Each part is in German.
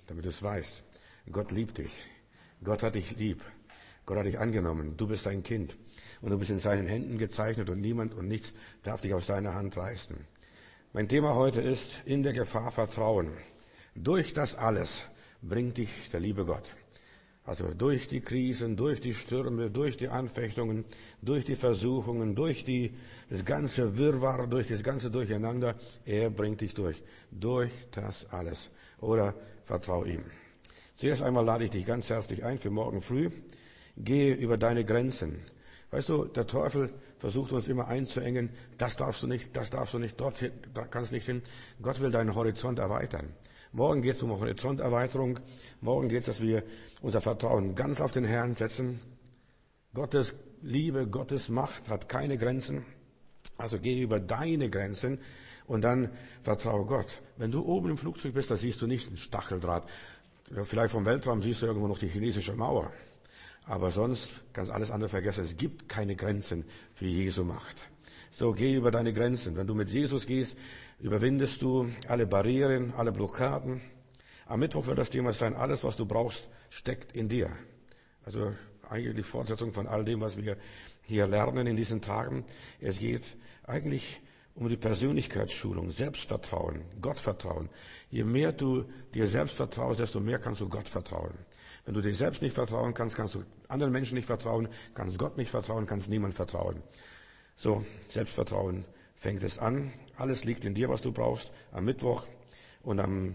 damit du es weißt. Gott liebt dich. Gott hat dich lieb. Gott hat dich angenommen. Du bist sein Kind. Und du bist in seinen Händen gezeichnet und niemand und nichts darf dich aus seiner Hand reißen. Mein Thema heute ist, in der Gefahr vertrauen. Durch das alles bringt dich der liebe Gott. Also durch die Krisen, durch die Stürme, durch die Anfechtungen, durch die Versuchungen, durch das ganze Wirrwarr, durch das ganze Durcheinander, er bringt dich durch. Durch das alles. Oder vertrau ihm. Zuerst einmal lade ich dich ganz herzlich ein für morgen früh. Gehe über deine Grenzen. Weißt du, der Teufel versucht uns immer einzuengen. Das darfst du nicht, dort kannst du nicht hin. Gott will deinen Horizont erweitern. Morgen geht es um Horizonterweiterung. Morgen geht es, dass wir unser Vertrauen ganz auf den Herrn setzen. Gottes Liebe, Gottes Macht hat keine Grenzen. Also geh über deine Grenzen und dann vertraue Gott. Wenn du oben im Flugzeug bist, da siehst du nicht einen Stacheldraht. Vielleicht vom Weltraum siehst du irgendwo noch die chinesische Mauer. Aber sonst kannst du alles andere vergessen. Es gibt keine Grenzen für Jesu Macht. So, geh über deine Grenzen. Wenn du mit Jesus gehst, überwindest du alle Barrieren, alle Blockaden. Am Mittwoch wird das Thema sein, alles, was du brauchst, steckt in dir. Also eigentlich die Fortsetzung von all dem, was wir hier lernen in diesen Tagen. Es geht eigentlich um die Persönlichkeitsschulung, Selbstvertrauen, Gottvertrauen. Je mehr du dir selbst vertraust, desto mehr kannst du Gott vertrauen. Wenn du dir selbst nicht vertrauen kannst, kannst du anderen Menschen nicht vertrauen, kannst Gott nicht vertrauen, kannst niemand vertrauen. So, Selbstvertrauen fängt es an. Alles liegt in dir, was du brauchst, am Mittwoch. Und am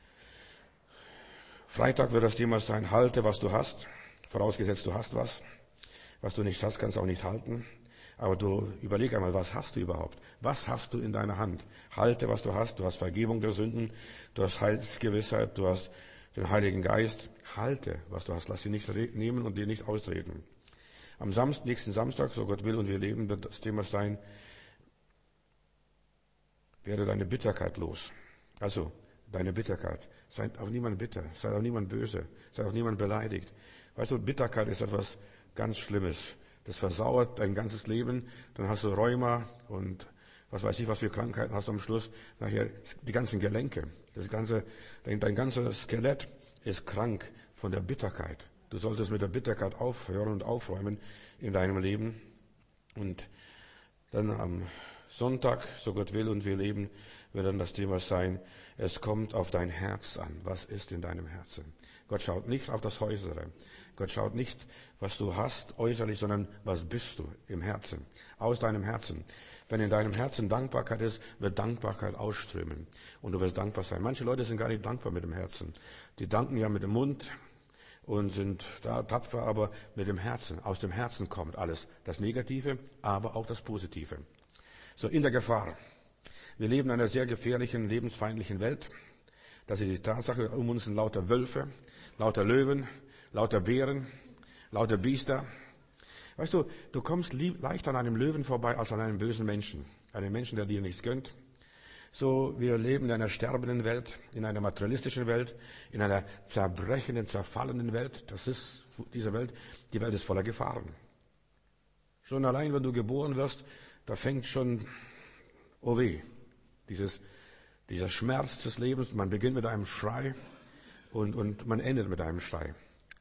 Freitag wird das Thema sein, halte, was du hast. Vorausgesetzt, du hast was. Was du nicht hast, kannst du auch nicht halten. Aber du überleg einmal, was hast du überhaupt? Was hast du in deiner Hand? Halte, was du hast. Du hast Vergebung der Sünden. Du hast Heilsgewissheit. Du hast den Heiligen Geist. Halte, was du hast. Lass sie nicht nehmen und dir nicht ausreden. Am nächsten Samstag, so Gott will und wir leben, wird das Thema sein, werde deine Bitterkeit los. Also, deine Bitterkeit. Sei auf niemand bitter, sei auf niemand böse, sei auf niemand beleidigt. Weißt du, Bitterkeit ist etwas ganz Schlimmes. Das versauert dein ganzes Leben. Dann hast du Rheuma und was weiß ich, was für Krankheiten hast du am Schluss. Nachher die ganzen Gelenke. Dein ganzes Skelett ist krank von der Bitterkeit. Du solltest mit der Bitterkeit aufhören und aufräumen in deinem Leben. Und dann am Sonntag, so Gott will und wir leben, wird dann das Thema sein, es kommt auf dein Herz an. Was ist in deinem Herzen? Gott schaut nicht auf das Äußere. Gott schaut nicht, was du hast äußerlich, sondern was bist du im Herzen, aus deinem Herzen. Wenn in deinem Herzen Dankbarkeit ist, wird Dankbarkeit ausströmen und du wirst dankbar sein. Manche Leute sind gar nicht dankbar mit dem Herzen. Die danken ja mit dem Mund und sind da tapfer, aber mit dem Herzen. Aus dem Herzen kommt alles. Das Negative, aber auch das Positive. So, in der Gefahr. Wir leben in einer sehr gefährlichen, lebensfeindlichen Welt. Das ist die Tatsache, um uns sind lauter Wölfe, lauter Löwen, lauter Bären, lauter Biester. Weißt du, du kommst leicht an einem Löwen vorbei als an einem bösen Menschen. Einem Menschen, der dir nichts gönnt. So, wir leben in einer sterbenden Welt, in einer materialistischen Welt, in einer zerbrechenden, zerfallenen Welt. Das ist diese Welt. Die Welt ist voller Gefahren. Schon allein, wenn du geboren wirst, da fängt schon, oh weh, dieser Schmerz des Lebens. Man beginnt mit einem Schrei und man endet mit einem Schrei.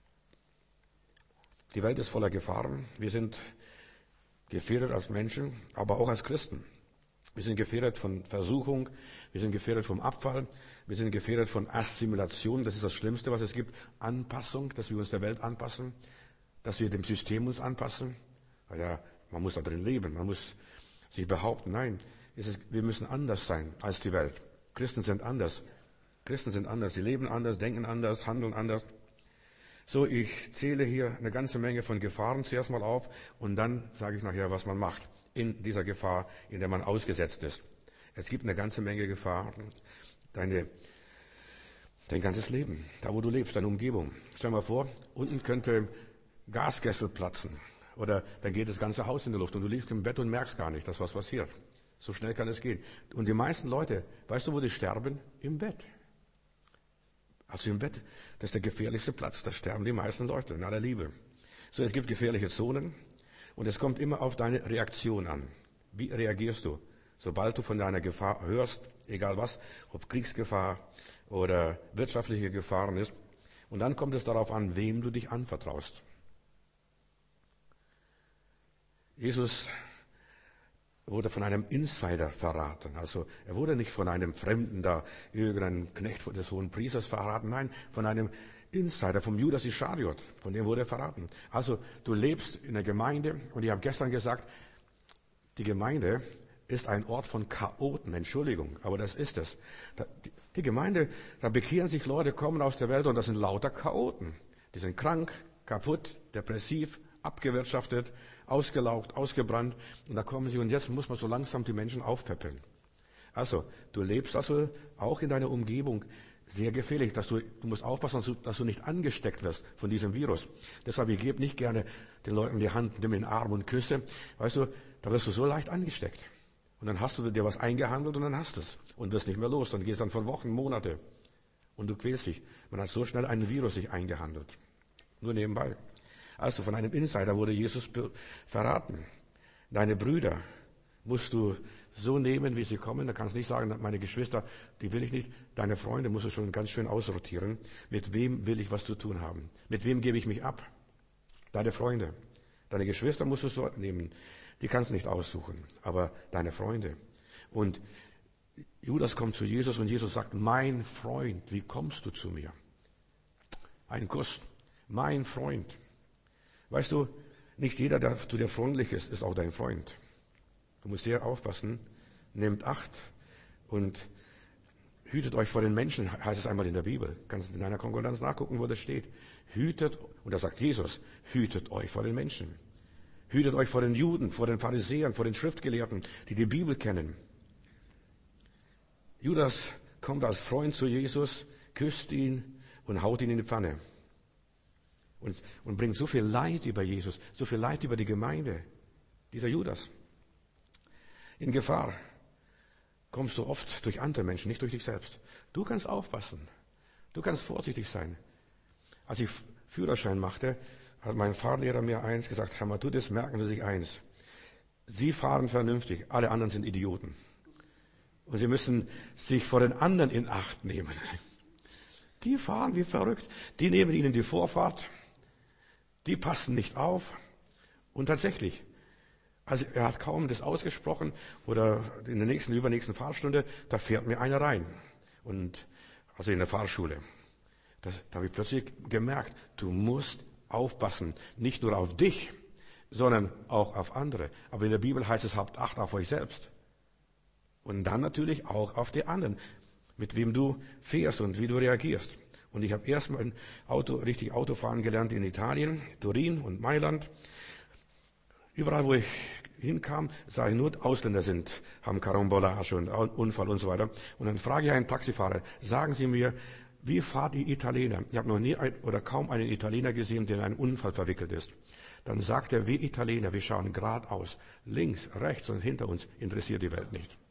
Die Welt ist voller Gefahren. Wir sind gefährdet als Menschen, aber auch als Christen. Wir sind gefährdet von Versuchung, wir sind gefährdet vom Abfall, wir sind gefährdet von Assimilation, das ist das Schlimmste, was es gibt. Anpassung, dass wir uns der Welt anpassen, dass wir dem System uns anpassen. Weil ja, man muss da drin leben, man muss sich behaupten. Nein, wir müssen anders sein als die Welt. Christen sind anders. Sie leben anders, denken anders, handeln anders. So, ich zähle hier eine ganze Menge von Gefahren zuerst mal auf und dann sage ich nachher, was man macht in dieser Gefahr, in der man ausgesetzt ist. Es gibt eine ganze Menge Gefahren. Dein ganzes Leben, da wo du lebst, deine Umgebung. Stell dir mal vor, unten könnte Gaskessel platzen oder dann geht das ganze Haus in die Luft und du liegst im Bett und merkst gar nicht, dass was passiert. So schnell kann es gehen. Und die meisten Leute, weißt du, wo die sterben? Im Bett. Also im Bett, das ist der gefährlichste Platz, da sterben die meisten Leute in aller Liebe. So, es gibt gefährliche Zonen und es kommt immer auf deine Reaktion an. Wie reagierst du? Sobald du von deiner Gefahr hörst, egal was, ob Kriegsgefahr oder wirtschaftliche Gefahren ist, und dann kommt es darauf an, wem du dich anvertraust. Jesus wurde von einem Insider verraten. Also er wurde nicht von einem Fremden da, irgendeinem Knecht des hohen Priesters verraten. Nein, von einem Insider, vom Judas Ischariot, von dem wurde er verraten. Also du lebst in der Gemeinde und ich habe gestern gesagt, die Gemeinde ist ein Ort von Chaoten, Entschuldigung, aber das ist es. Die Gemeinde, da bekehren sich Leute, kommen aus der Welt und das sind lauter Chaoten. Die sind krank, kaputt, depressiv, abgewirtschaftet, ausgelaugt, ausgebrannt und da kommen sie und jetzt muss man so langsam die Menschen aufpäppeln. Also, du lebst also auch in deiner Umgebung sehr gefährlich, du musst aufpassen, dass du nicht angesteckt wirst von diesem Virus. Deshalb, ich gebe nicht gerne den Leuten die Hand, nimm in den Arm und küsse. Weißt du, da wirst du so leicht angesteckt. Und dann hast du dir was eingehandelt und dann hast du es und wirst nicht mehr los. Dann gehst dann von Wochen, Monate und du quälst dich. Man hat so schnell einen Virus sich eingehandelt. Nur nebenbei. Also von einem Insider wurde Jesus verraten. Deine Brüder musst du so nehmen, wie sie kommen. Da kannst du nicht sagen, meine Geschwister, die will ich nicht. Deine Freunde musst du schon ganz schön ausrotieren. Mit wem will ich was zu tun haben? Mit wem gebe ich mich ab? Deine Freunde. Deine Geschwister musst du so nehmen. Die kannst du nicht aussuchen. Aber deine Freunde. Und Judas kommt zu Jesus und Jesus sagt, mein Freund, wie kommst du zu mir? Ein Kuss. Mein Freund. Weißt du, nicht jeder, der zu dir freundlich ist, ist auch dein Freund. Du musst sehr aufpassen, nehmt Acht und hütet euch vor den Menschen, heißt es einmal in der Bibel. Kannst in deiner Konkordanz nachgucken, wo das steht. Hütet, und da sagt Jesus, hütet euch vor den Menschen. Hütet euch vor den Juden, vor den Pharisäern, vor den Schriftgelehrten, die die Bibel kennen. Judas kommt als Freund zu Jesus, küsst ihn und haut ihn in die Pfanne. Und bringt so viel Leid über Jesus, so viel Leid über die Gemeinde. Dieser Judas. In Gefahr kommst du oft durch andere Menschen, nicht durch dich selbst. Du kannst aufpassen. Du kannst vorsichtig sein. Als ich Führerschein machte, hat mein Fahrlehrer mir eins gesagt, Herr Matthäus, merken Sie sich eins. Sie fahren vernünftig, alle anderen sind Idioten. Und Sie müssen sich vor den anderen in Acht nehmen. Die fahren wie verrückt. Die nehmen Ihnen die Vorfahrt. Die passen nicht auf. Und tatsächlich, also er hat kaum das ausgesprochen oder in der übernächsten Fahrstunde, da fährt mir einer rein. Und also in der Fahrschule. Da habe ich plötzlich gemerkt, du musst aufpassen. Nicht nur auf dich, sondern auch auf andere. Aber in der Bibel heißt es, habt Acht auf euch selbst. Und dann natürlich auch auf die anderen, mit wem du fährst und wie du reagierst. Und ich habe erstmal richtig Autofahren gelernt in Italien, Turin und Mailand. Überall, wo ich hinkam, sah ich nur Ausländer haben Karambolage und Unfall und so weiter. Und dann frage ich einen Taxifahrer, sagen Sie mir, wie fahrt die Italiener? Ich habe noch nie oder kaum einen Italiener gesehen, der in einen Unfall verwickelt ist. Dann sagt er, wir Italiener, wir schauen geradeaus. Links, rechts und hinter uns interessiert die Welt nicht.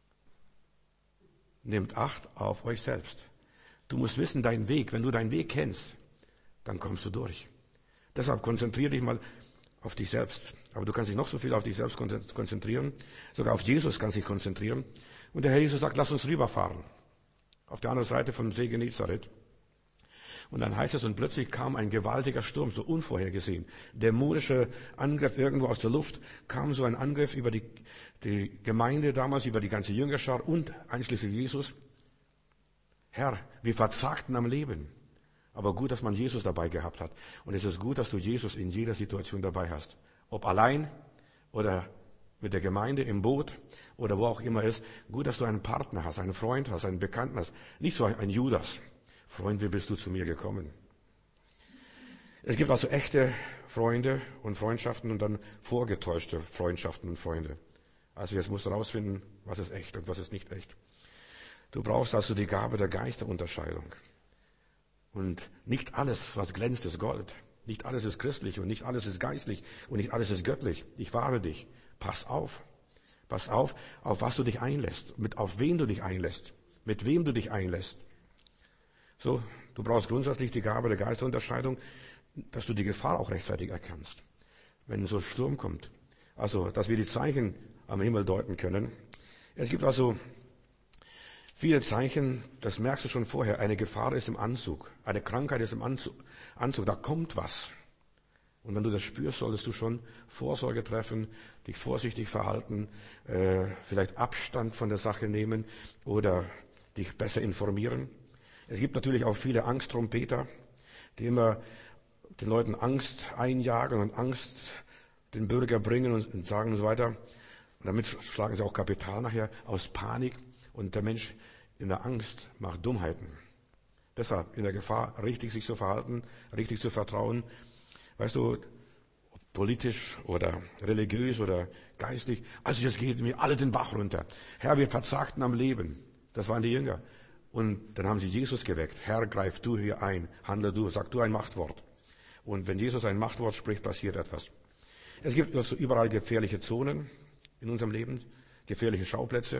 Nehmt Acht auf euch selbst. Du musst wissen, deinen Weg. Wenn du deinen Weg kennst, dann kommst du durch. Deshalb konzentriere dich mal auf dich selbst. Aber du kannst dich noch so viel auf dich selbst konzentrieren. Sogar auf Jesus kannst du dich konzentrieren. Und der Herr Jesus sagt, lass uns rüberfahren. Auf der anderen Seite vom See Genezareth. Und dann heißt es, und plötzlich kam ein gewaltiger Sturm, so unvorhergesehen. Dämonischer Angriff irgendwo aus der Luft, kam so ein Angriff über die Gemeinde damals, über die ganze Jüngerschar und einschließlich Jesus. Herr, wir verzagten am Leben. Aber gut, dass man Jesus dabei gehabt hat. Und es ist gut, dass du Jesus in jeder Situation dabei hast. Ob allein oder mit der Gemeinde im Boot oder wo auch immer ist. Gut, dass du einen Partner hast, einen Freund hast, einen Bekannten hast. Nicht so ein Judas. Freund, wie bist du zu mir gekommen? Es gibt also echte Freunde und Freundschaften und dann vorgetäuschte Freundschaften und Freunde. Also jetzt musst du rausfinden, was ist echt und was ist nicht echt. Du brauchst also die Gabe der Geisterunterscheidung. Und nicht alles, was glänzt, ist Gold. Nicht alles ist christlich und nicht alles ist geistlich und nicht alles ist göttlich. Ich warne dich. Pass auf. Pass auf was du dich einlässt. Auf wen du dich einlässt. Mit wem du dich einlässt. So, du brauchst grundsätzlich die Gabe der Geisterunterscheidung, dass du die Gefahr auch rechtzeitig erkennst. Wenn so ein Sturm kommt. Also, dass wir die Zeichen am Himmel deuten können. Es gibt also viele Zeichen, das merkst du schon vorher. Eine Gefahr ist im Anzug, eine Krankheit ist im Anzug, da kommt was. Und wenn du das spürst, solltest du schon Vorsorge treffen, dich vorsichtig verhalten, vielleicht Abstand von der Sache nehmen oder dich besser informieren. Es gibt natürlich auch viele Angsttrompeter, die immer den Leuten Angst einjagen und Angst den Bürger bringen und sagen und so weiter. Und damit schlagen sie auch Kapital nachher aus Panik. Und der Mensch in der Angst macht Dummheiten. Deshalb in der Gefahr, richtig sich zu verhalten, richtig zu vertrauen. Weißt du, politisch oder religiös oder geistlich, also jetzt geht mir alle den Bach runter. Herr, wir verzagten am Leben. Das waren die Jünger. Und dann haben sie Jesus geweckt. Herr, greif du hier ein, handle du, sag du ein Machtwort. Und wenn Jesus ein Machtwort spricht, passiert etwas. Es gibt also überall gefährliche Zonen in unserem Leben, gefährliche Schauplätze,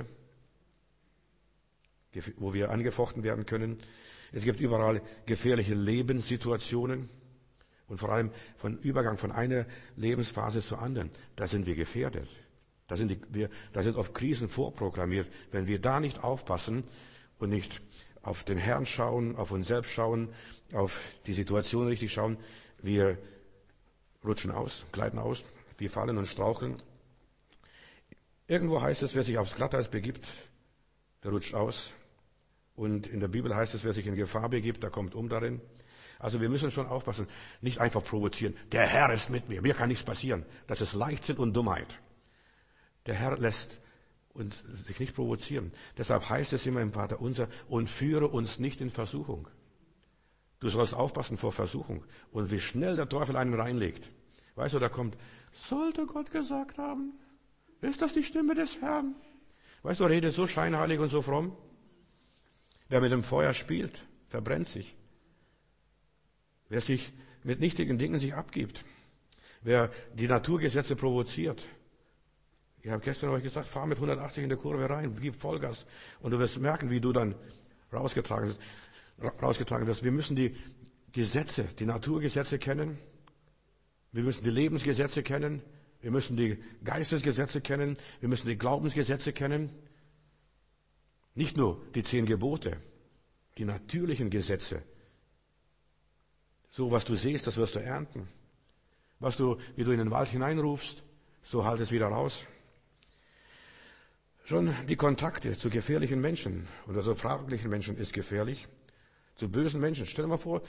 wo wir angefochten werden können. Es gibt überall gefährliche Lebenssituationen. Und vor allem von Übergang von einer Lebensphase zur anderen, da sind wir gefährdet. Da sind oft Krisen vorprogrammiert. Wenn wir da nicht aufpassen und nicht auf den Herrn schauen, auf uns selbst schauen, auf die Situation richtig schauen, wir rutschen aus, gleiten aus, wir fallen und straucheln. Irgendwo heißt es, wer sich aufs Glatteis begibt, der rutscht aus. Und in der Bibel heißt es, wer sich in Gefahr begibt, der kommt um darin. Also wir müssen schon aufpassen, nicht einfach provozieren. Der Herr ist mit mir kann nichts passieren. Das ist Leichtsinn und Dummheit. Der Herr lässt uns sich nicht provozieren. Deshalb heißt es immer im Vaterunser, und führe uns nicht in Versuchung. Du sollst aufpassen vor Versuchung. Und wie schnell der Teufel einen reinlegt. Weißt du, da kommt, sollte Gott gesagt haben? Ist das die Stimme des Herrn? Weißt du, er redet so scheinheilig und so fromm. Wer mit dem Feuer spielt, verbrennt sich. Wer sich mit nichtigen Dingen sich abgibt, wer die Naturgesetze provoziert. Ich habe gestern euch gesagt, fahr mit 180 in der Kurve rein, gib Vollgas und du wirst merken, wie du dann rausgetragen wirst. Wir müssen die Gesetze, die Naturgesetze kennen. Wir müssen die Lebensgesetze kennen. Wir müssen die Geistesgesetze kennen. Wir müssen die Glaubensgesetze kennen. Nicht nur die 10 Gebote, die natürlichen Gesetze. So, was du siehst, das wirst du ernten. Wie du in den Wald hineinrufst, so halt es wieder raus. Schon die Kontakte zu gefährlichen Menschen oder so fraglichen Menschen ist gefährlich. Zu bösen Menschen. Stell dir mal vor,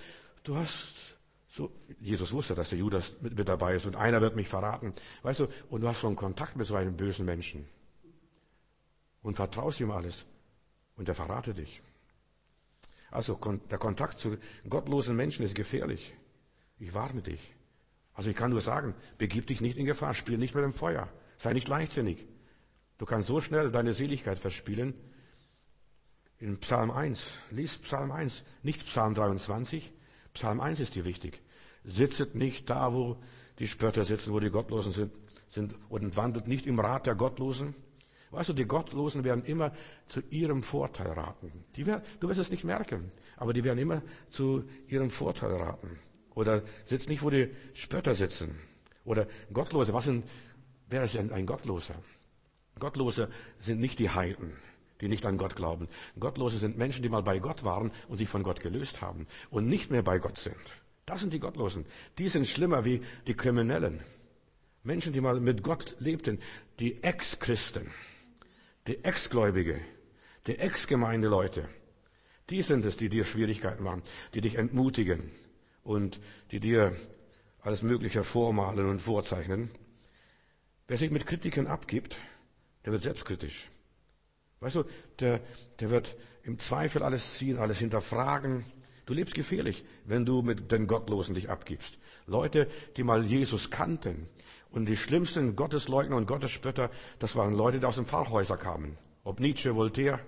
Jesus wusste, dass der Judas mit dabei ist und einer wird mich verraten. Weißt du, und du hast schon Kontakt mit so einem bösen Menschen. Und vertraust ihm alles. Und er verrate dich. Also der Kontakt zu gottlosen Menschen ist gefährlich. Ich warne dich. Also ich kann nur sagen, begib dich nicht in Gefahr, spiel nicht mit dem Feuer, sei nicht leichtsinnig. Du kannst so schnell deine Seligkeit verspielen. In Psalm 1, lies Psalm 1, nicht Psalm 23. Psalm 1 ist dir wichtig. Sitzet nicht da, wo die Spötter sitzen, wo die Gottlosen sind und wandelt nicht im Rat der Gottlosen. Weißt du, die Gottlosen werden immer zu ihrem Vorteil raten. Du wirst es nicht merken, aber die werden immer zu ihrem Vorteil raten. Oder sitzt nicht, wo die Spötter sitzen. Oder Gottlose. Wer ist denn ein Gottloser? Gottlose sind nicht die Heiden, die nicht an Gott glauben. Gottlose sind Menschen, die mal bei Gott waren und sich von Gott gelöst haben und nicht mehr bei Gott sind. Das sind die Gottlosen. Die sind schlimmer wie die Kriminellen. Menschen, die mal mit Gott lebten, die Ex-Christen. Die Ex-Gläubige, die Ex-Gemeindeleute, die sind es, die dir Schwierigkeiten machen, die dich entmutigen und die dir alles Mögliche vormalen und vorzeichnen. Wer sich mit Kritikern abgibt, der wird selbstkritisch. Weißt du, der wird im Zweifel alles ziehen, alles hinterfragen. Du lebst gefährlich, wenn du mit den Gottlosen dich abgibst. Leute, die mal Jesus kannten. Und die schlimmsten Gottesleugner und Gottesspötter, das waren Leute, die aus den Pfarrhäusern kamen. Ob Nietzsche, Voltaire,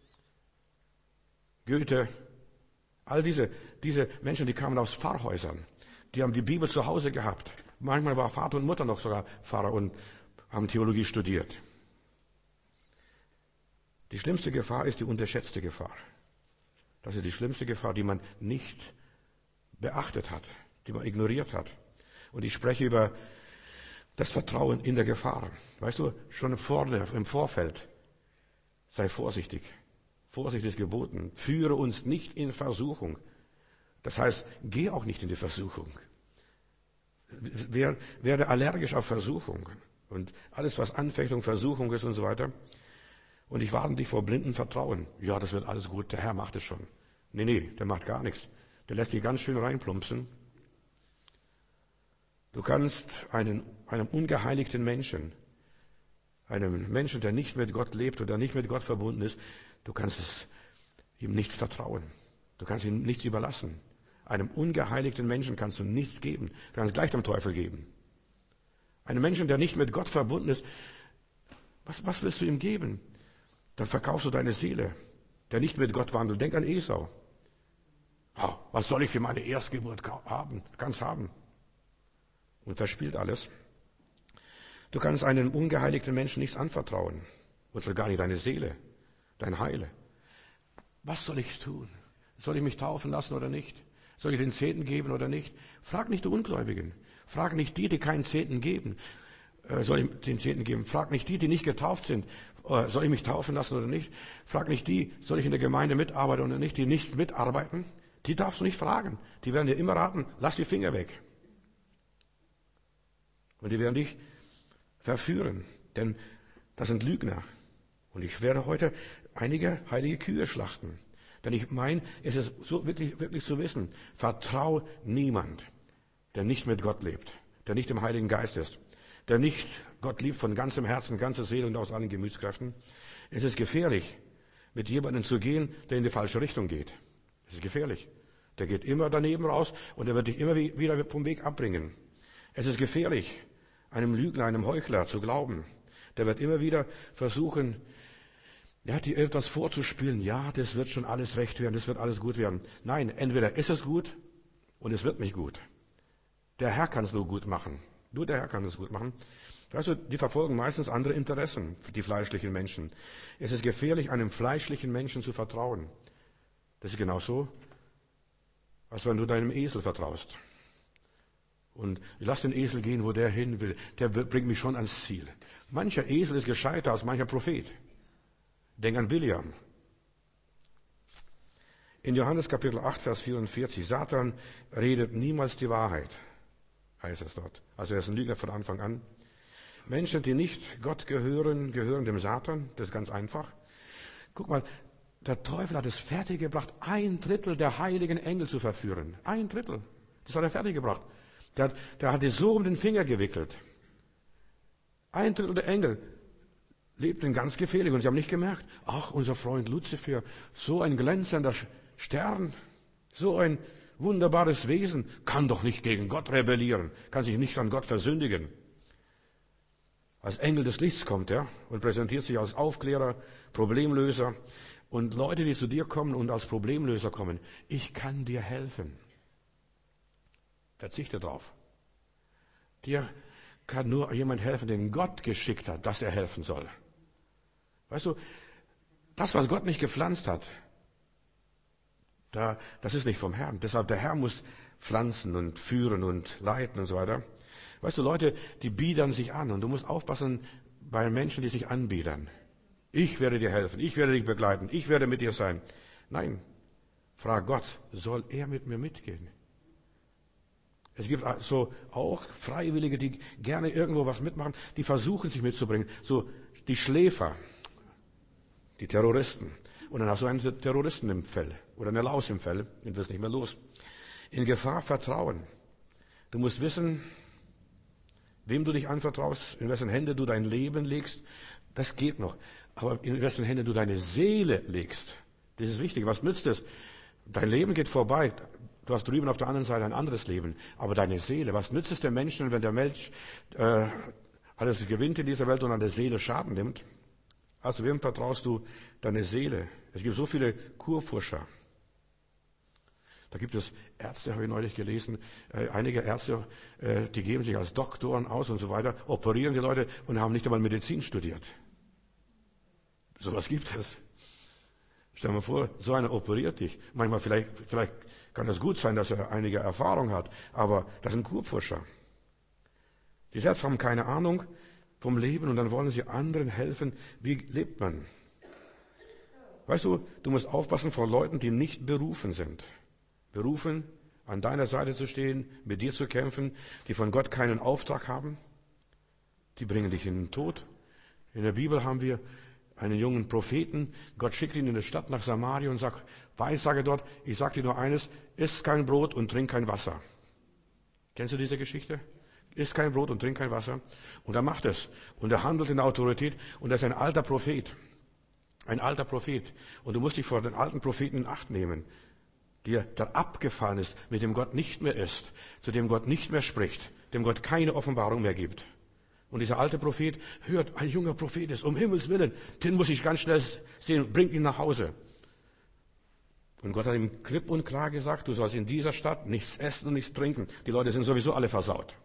Goethe, all diese Menschen, die kamen aus Pfarrhäusern. Die haben die Bibel zu Hause gehabt. Manchmal war Vater und Mutter noch sogar Pfarrer und haben Theologie studiert. Die schlimmste Gefahr ist die unterschätzte Gefahr. Das ist die schlimmste Gefahr, die man nicht beachtet hat, die man ignoriert hat. Und ich spreche über das Vertrauen in der Gefahr. Weißt du, schon vorne, im Vorfeld. Sei vorsichtig. Vorsicht ist geboten. Führe uns nicht in Versuchung. Das heißt, geh auch nicht in die Versuchung. Werde allergisch auf Versuchung. Und alles, was Anfechtung, Versuchung ist und so weiter. Und ich warne dich vor blindem Vertrauen. Ja, das wird alles gut, der Herr macht es schon. Nee, der macht gar nichts. Der lässt dich ganz schön reinplumpsen. Du kannst einem ungeheiligten Menschen, einem Menschen, der nicht mit Gott lebt oder nicht mit Gott verbunden ist, du kannst ihm nichts vertrauen. Du kannst ihm nichts überlassen. Einem ungeheiligten Menschen kannst du nichts geben. Du kannst gleich dem Teufel geben. Einem Menschen, der nicht mit Gott verbunden ist, was willst du ihm geben? Dann verkaufst du deine Seele. Der nicht mit Gott wandelt. Denk an Esau. Oh, was soll ich für meine Erstgeburt haben? Du kannst haben. Und verspielt alles. Du kannst einem ungeheiligten Menschen nichts anvertrauen. Und schon gar nicht deine Seele, dein Heil. Was soll ich tun? Soll ich mich taufen lassen oder nicht? Soll ich den Zehnten geben oder nicht? Frag nicht die Ungläubigen. Frag nicht die keinen Zehnten geben. Soll ich den Zehnten geben? Frag nicht die nicht getauft sind. Soll ich mich taufen lassen oder nicht? Frag nicht die, soll ich in der Gemeinde mitarbeiten oder nicht? Die nicht mitarbeiten, die darfst du nicht fragen. Die werden dir immer raten, lass die Finger weg. Und die werden dich verführen, denn das sind Lügner. Und ich werde heute einige heilige Kühe schlachten. Denn ich meine, es ist so wirklich zu wissen, vertrau niemand, der nicht mit Gott lebt, der nicht im Heiligen Geist ist, der nicht Gott liebt von ganzem Herzen, ganzer Seele und aus allen Gemütskräften. Es ist gefährlich, mit jemandem zu gehen, der in die falsche Richtung geht. Es ist gefährlich. Der geht immer daneben raus und er wird dich immer wieder vom Weg abbringen. Es ist gefährlich, einem Lügner, einem Heuchler zu glauben. Der wird immer wieder versuchen, dir etwas vorzuspielen. Ja, das wird schon alles recht werden, das wird alles gut werden. Nein, entweder ist es gut und es wird nicht gut. Der Herr kann es nur gut machen. Nur der Herr kann es gut machen. Weißt du, die verfolgen meistens andere Interessen, die fleischlichen Menschen. Es ist gefährlich, einem fleischlichen Menschen zu vertrauen. Das ist genauso, als wenn du deinem Esel vertraust. Und lass den Esel gehen, wo der hin will. Der bringt mich schon ans Ziel. Mancher Esel ist gescheiter als mancher Prophet. Denk an Biliam. In Johannes Kapitel 8, Vers 44, Satan redet niemals die Wahrheit, heißt es dort. Also er ist ein Lügner von Anfang an. Menschen, die nicht Gott gehören, gehören dem Satan. Das ist ganz einfach. Guck mal, der Teufel hat es fertiggebracht, 1/3 der heiligen Engel zu verführen. 1/3. Das hat er fertiggebracht. Der hat die so um den Finger gewickelt. 1/3 der Engel lebten ganz gefährlich und sie haben nicht gemerkt, ach, unser Freund Luzifer, so ein glänzender Stern, so ein wunderbares Wesen, kann doch nicht gegen Gott rebellieren, kann sich nicht an Gott versündigen. Als Engel des Lichts kommt er und präsentiert sich als Aufklärer, Problemlöser. Und Leute, die zu dir kommen und als Problemlöser kommen, ich kann dir helfen. Verzichte drauf. Dir kann nur jemand helfen, den Gott geschickt hat, dass er helfen soll. Weißt du, das, was Gott nicht gepflanzt hat, das ist nicht vom Herrn. Deshalb der Herr muss pflanzen und führen und leiten und so weiter. Weißt du, Leute, die biedern sich an und du musst aufpassen bei Menschen, die sich anbiedern. Ich werde dir helfen, ich werde dich begleiten, ich werde mit dir sein. Nein, frag Gott, soll er mit mir mitgehen? Es gibt so auch Freiwillige, die gerne irgendwo was mitmachen, die versuchen sich mitzubringen. So die Schläfer, die Terroristen. Und dann hast du einen Terroristen im Fell oder eine Laus im Fell und wirst nicht mehr los. In Gefahr vertrauen. Du musst wissen, wem du dich anvertraust, in wessen Hände du dein Leben legst. Das geht noch. Aber in wessen Hände du deine Seele legst, das ist wichtig. Was nützt es? Dein Leben geht vorbei. Du hast drüben auf der anderen Seite ein anderes Leben. Aber deine Seele, was nützt es dem Menschen, wenn der Mensch alles gewinnt in dieser Welt und an der Seele Schaden nimmt? Also wem vertraust du deine Seele? Es gibt so viele Kurforscher. Da gibt es Ärzte, habe ich neulich gelesen, einige Ärzte, die geben sich als Doktoren aus und so weiter, operieren die Leute und haben nicht einmal Medizin studiert. Sowas gibt es. Stell dir mal vor, so einer operiert dich. Manchmal vielleicht kann es gut sein, dass er einige Erfahrung hat, aber das sind Kurforscher. Die selbst haben keine Ahnung vom Leben und dann wollen sie anderen helfen. Wie lebt man? Weißt du, du musst aufpassen vor Leuten, die nicht berufen sind. Berufen, an deiner Seite zu stehen, mit dir zu kämpfen, die von Gott keinen Auftrag haben. Die bringen dich in den Tod. In der Bibel haben wir einen jungen Propheten. Gott schickt ihn in die Stadt nach Samaria und sagt, weissage dort, ich sage dir nur eines, iss kein Brot und trink kein Wasser. Kennst du diese Geschichte? Iss kein Brot und trink kein Wasser. Und er macht es. Und er handelt in der Autorität. Und er ist ein alter Prophet. Ein alter Prophet. Und du musst dich vor den alten Propheten in Acht nehmen, der abgefallen ist, mit dem Gott nicht mehr ist, zu dem Gott nicht mehr spricht, dem Gott keine Offenbarung mehr gibt. Und dieser alte Prophet hört, ein junger Prophet ist, um Himmels Willen, den muss ich ganz schnell sehen, bringt ihn nach Hause. Und Gott hat ihm klipp und klar gesagt, du sollst in dieser Stadt nichts essen und nichts trinken. Die Leute sind sowieso alle versaut.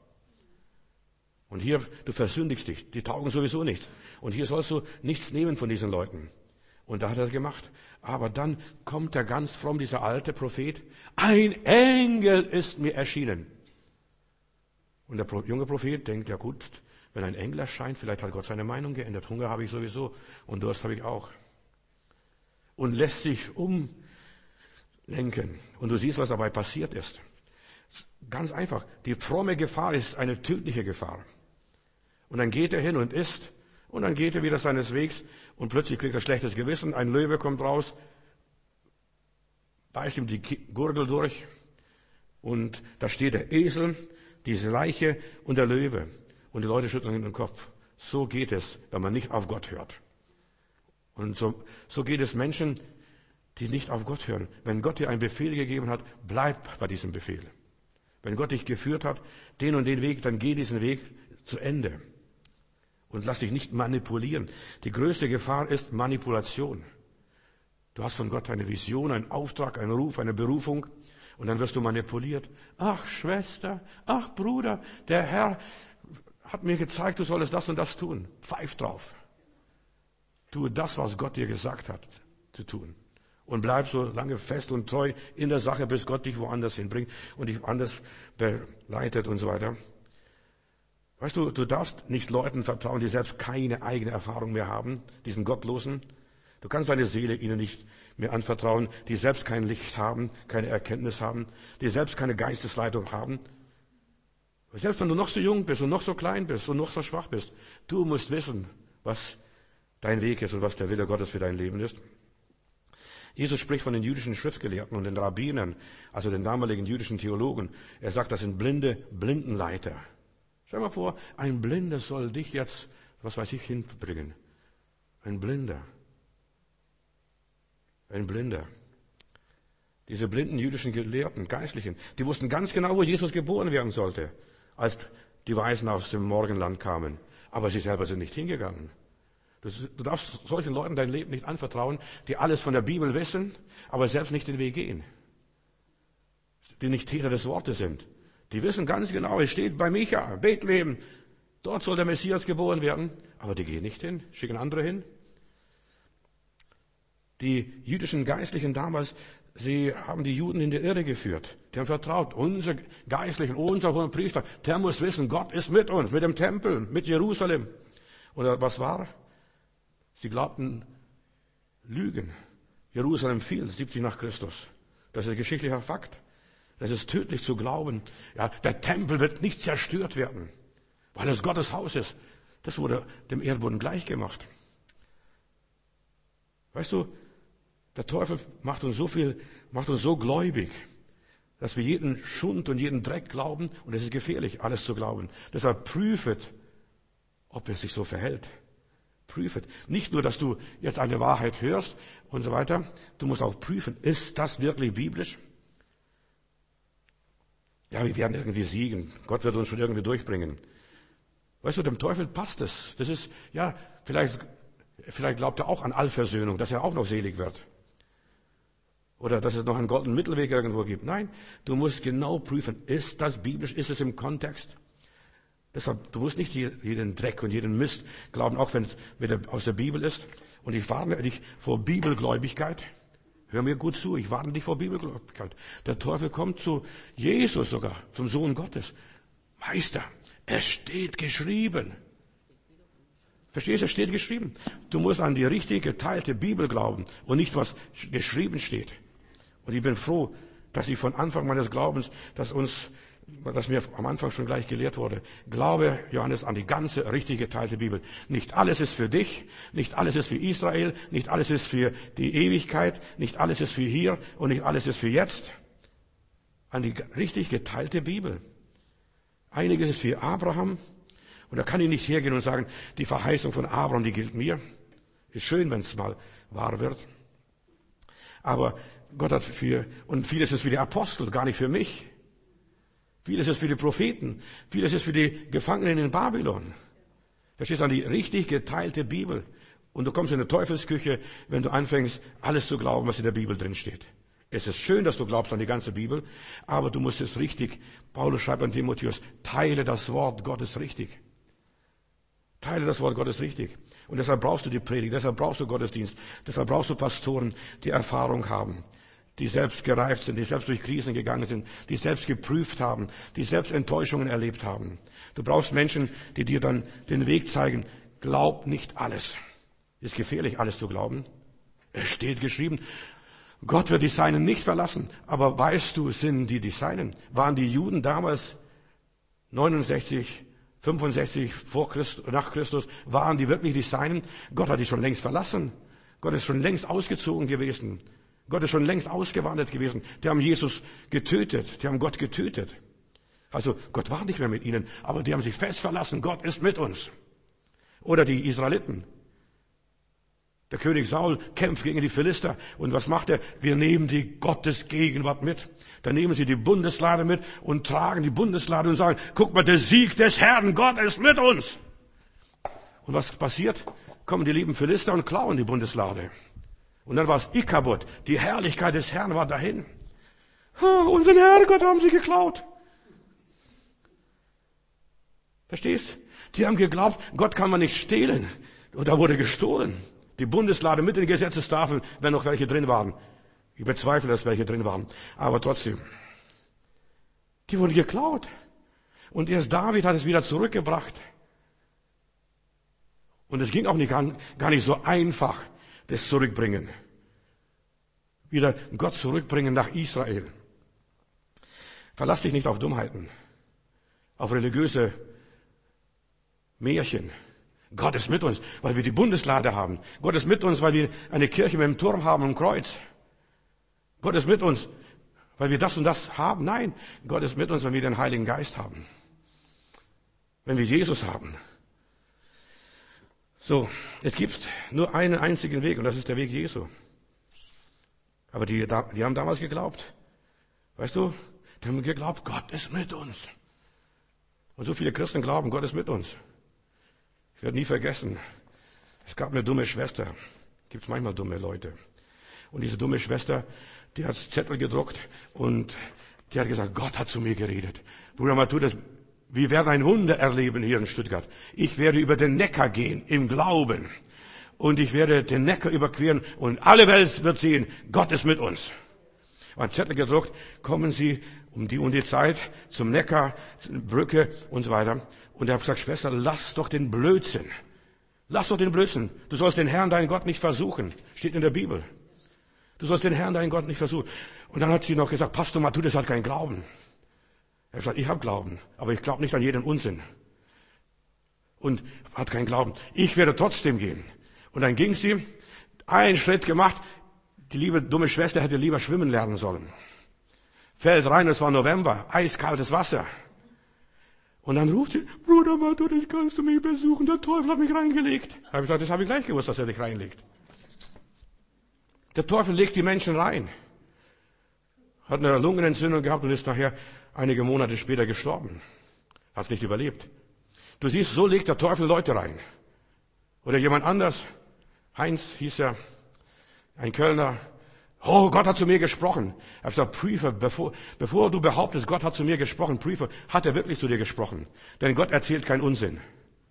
Und hier, du versündigst dich, die taugen sowieso nichts. Und hier sollst du nichts nehmen von diesen Leuten. Und da hat er es gemacht. Aber dann kommt er ganz fromm, dieser alte Prophet. Ein Engel ist mir erschienen. Und der junge Prophet denkt, ja gut, wenn ein Engel erscheint, vielleicht hat Gott seine Meinung geändert. Hunger habe ich sowieso und Durst habe ich auch. Und lässt sich umlenken. Und du siehst, was dabei passiert ist. Ganz einfach. Die fromme Gefahr ist eine tödliche Gefahr. Und dann geht er hin und isst. Und dann geht er wieder seines Wegs und plötzlich kriegt er schlechtes Gewissen. Ein Löwe kommt raus, beißt ihm die Gurgel durch und da steht der Esel, diese Leiche und der Löwe. Und die Leute schütteln den Kopf. So geht es, wenn man nicht auf Gott hört. Und so geht es Menschen, die nicht auf Gott hören. Wenn Gott dir einen Befehl gegeben hat, bleib bei diesem Befehl. Wenn Gott dich geführt hat, den und den Weg, dann geh diesen Weg zu Ende. Und lass dich nicht manipulieren. Die größte Gefahr ist Manipulation. Du hast von Gott eine Vision, einen Auftrag, einen Ruf, eine Berufung und dann wirst du manipuliert. Ach Schwester, ach Bruder, der Herr hat mir gezeigt, du solltest das und das tun. Pfeif drauf. Tue das, was Gott dir gesagt hat, zu tun. Und bleib so lange fest und treu in der Sache, bis Gott dich woanders hinbringt und dich anders beleitet und so weiter. Weißt du, du darfst nicht Leuten vertrauen, die selbst keine eigene Erfahrung mehr haben, diesen Gottlosen. Du kannst deine Seele ihnen nicht mehr anvertrauen, die selbst kein Licht haben, keine Erkenntnis haben, die selbst keine Geistesleitung haben. Selbst wenn du noch so jung bist und noch so klein bist und noch so schwach bist, du musst wissen, was dein Weg ist und was der Wille Gottes für dein Leben ist. Jesus spricht von den jüdischen Schriftgelehrten und den Rabbinern, also den damaligen jüdischen Theologen. Er sagt, das sind blinde Blindenleiter. Stell dir mal vor, ein Blinder soll dich jetzt, was weiß ich, hinbringen. Ein Blinder. Ein Blinder. Diese blinden jüdischen Gelehrten, Geistlichen, die wussten ganz genau, wo Jesus geboren werden sollte, als die Weisen aus dem Morgenland kamen. Aber sie selber sind nicht hingegangen. Du darfst solchen Leuten dein Leben nicht anvertrauen, die alles von der Bibel wissen, aber selbst nicht den Weg gehen. Die nicht Täter des Wortes sind. Die wissen ganz genau, es steht bei Micha, Bethlehem, dort soll der Messias geboren werden. Aber die gehen nicht hin, schicken andere hin. Die jüdischen Geistlichen damals, sie haben die Juden in die Irre geführt. Die haben vertraut, unser Geistlichen, unser hoher Priester, der muss wissen, Gott ist mit uns, mit dem Tempel, mit Jerusalem. Oder was war? Sie glaubten Lügen. Jerusalem fiel 70 nach Christus. Das ist ein geschichtlicher Fakt. Das ist tödlich zu glauben. Ja, der Tempel wird nicht zerstört werden, weil es Gottes Haus ist. Das wurde dem Erdboden gleichgemacht. Weißt du, der Teufel macht uns so gläubig, dass wir jeden Schund und jeden Dreck glauben. Und es ist gefährlich, alles zu glauben. Deshalb prüfet, ob es sich so verhält. Prüfet. Nicht nur, dass du jetzt eine Wahrheit hörst und so weiter. Du musst auch prüfen, ist das wirklich biblisch? Ja, wir werden irgendwie siegen. Gott wird uns schon irgendwie durchbringen. Weißt du, dem Teufel passt es. Das ist, ja, vielleicht glaubt er auch an Allversöhnung, dass er auch noch selig wird. Oder dass es noch einen goldenen Mittelweg irgendwo gibt. Nein, du musst genau prüfen, ist das biblisch, ist es im Kontext? Deshalb, du musst nicht jeden Dreck und jeden Mist glauben, auch wenn es aus der Bibel ist. Und ich warne dich vor Bibelgläubigkeit. Hör mir gut zu, ich warne dich vor Bibelgläubigkeit. Der Teufel kommt zu Jesus sogar, zum Sohn Gottes. Meister, es steht geschrieben. Verstehst du, es steht geschrieben. Du musst an die richtig geteilte Bibel glauben und nicht, was geschrieben steht. Und ich bin froh, dass ich von Anfang meines Glaubens, dass mir am Anfang schon gleich gelehrt wurde. Glaube, Johannes, an die ganze richtig geteilte Bibel. Nicht alles ist für dich, nicht alles ist für Israel, nicht alles ist für die Ewigkeit, nicht alles ist für hier und nicht alles ist für jetzt. An die richtig geteilte Bibel. Einiges ist für Abraham. Und da kann ich nicht hergehen und sagen, die Verheißung von Abraham, die gilt mir. Ist schön, wenn es mal wahr wird. Aber Gott hat und vieles ist für die Apostel, gar nicht für mich. Vieles ist für die Propheten. Vieles ist für die Gefangenen in Babylon. Verstehst du, an die richtig geteilte Bibel. Und du kommst in eine Teufelsküche, wenn du anfängst, alles zu glauben, was in der Bibel drin steht. Es ist schön, dass du glaubst an die ganze Bibel, aber du musst es richtig. Paulus schreibt an Timotheus, teile das Wort Gottes richtig. Teile das Wort Gottes richtig. Und deshalb brauchst du die Predigt, deshalb brauchst du Gottesdienst, deshalb brauchst du Pastoren, die Erfahrung haben, die selbst gereift sind, die selbst durch Krisen gegangen sind, die selbst geprüft haben, die selbst Enttäuschungen erlebt haben. Du brauchst Menschen, die dir dann den Weg zeigen. Glaub nicht alles. Ist gefährlich, alles zu glauben. Es steht geschrieben, Gott wird die Seinen nicht verlassen. Aber weißt du, sind die Seinen? Waren die Juden damals 69, 65 nach Christus, waren die wirklich die Seinen? Gott hat die schon längst verlassen. Gott ist schon längst ausgezogen gewesen. Gott ist schon längst ausgewandert gewesen. Die haben Jesus getötet. Die haben Gott getötet. Also Gott war nicht mehr mit ihnen, aber die haben sich fest verlassen. Gott ist mit uns. Oder die Israeliten. Der König Saul kämpft gegen die Philister. Und was macht er? Wir nehmen die Gottesgegenwart mit. Dann nehmen sie die Bundeslade mit und tragen die Bundeslade und sagen, guck mal, der Sieg des Herrn, Gott ist mit uns. Und was passiert? Kommen die lieben Philister und klauen die Bundeslade. Und dann war es Ikabod. Die Herrlichkeit des Herrn war dahin. Unseren Herrgott haben sie geklaut. Verstehst? Die haben geglaubt, Gott kann man nicht stehlen. Und da wurde gestohlen. Die Bundeslade mit den Gesetzestafeln, wenn noch welche drin waren. Ich bezweifle, dass welche drin waren. Aber trotzdem. Die wurden geklaut. Und erst David hat es wieder zurückgebracht. Und es ging auch gar nicht so einfach, das zurückbringen. Wieder Gott zurückbringen nach Israel. Verlass dich nicht auf Dummheiten. Auf religiöse Märchen. Gott ist mit uns, weil wir die Bundeslade haben. Gott ist mit uns, weil wir eine Kirche mit einem Turm haben und einem Kreuz. Gott ist mit uns, weil wir das und das haben. Nein, Gott ist mit uns, wenn wir den Heiligen Geist haben. Wenn wir Jesus haben. So, es gibt nur einen einzigen Weg und das ist der Weg Jesu. Aber die haben damals geglaubt. Weißt du, die haben geglaubt, Gott ist mit uns. Und so viele Christen glauben, Gott ist mit uns. Ich werde nie vergessen, es gab eine dumme Schwester. Gibt es manchmal dumme Leute. Und diese dumme Schwester, die hat Zettel gedruckt und die hat gesagt, Gott hat zu mir geredet. Bruder Matthäus, wir werden ein Wunder erleben hier in Stuttgart. Ich werde über den Neckar gehen im Glauben. Und ich werde den Neckar überqueren und alle Welt wird sehen, Gott ist mit uns. Ein Zettel gedruckt, kommen Sie um die Zeit zum Neckar, Brücke und so weiter. Und er hat gesagt, Schwester, lass doch den Blödsinn. Lass doch den Blödsinn. Du sollst den Herrn, deinen Gott, nicht versuchen. Steht in der Bibel. Du sollst den Herrn, deinen Gott, nicht versuchen. Und dann hat sie noch gesagt, Pastor Matthäus hat keinen Glauben. Er hat gesagt, ich habe Glauben, aber ich glaube nicht an jeden Unsinn. Und hat keinen Glauben. Ich werde trotzdem gehen. Und dann ging sie, einen Schritt gemacht. Die liebe dumme Schwester hätte lieber schwimmen lernen sollen. Fällt rein, es war November, eiskaltes Wasser. Und dann ruft sie, Bruder Matthäus, kannst du mich besuchen? Der Teufel hat mich reingelegt. Da habe ich gesagt, das habe ich gleich gewusst, dass er dich reinlegt. Der Teufel legt die Menschen rein. Hat eine Lungenentzündung gehabt und ist nachher einige Monate später gestorben. Hat es nicht überlebt. Du siehst, so legt der Teufel Leute rein. Oder jemand anders, Heinz hieß er, ein Kölner, oh, Gott hat zu mir gesprochen. Er hat gesagt, prüfe, bevor du behauptest, Gott hat zu mir gesprochen, prüfe, hat er wirklich zu dir gesprochen? Denn Gott erzählt keinen Unsinn.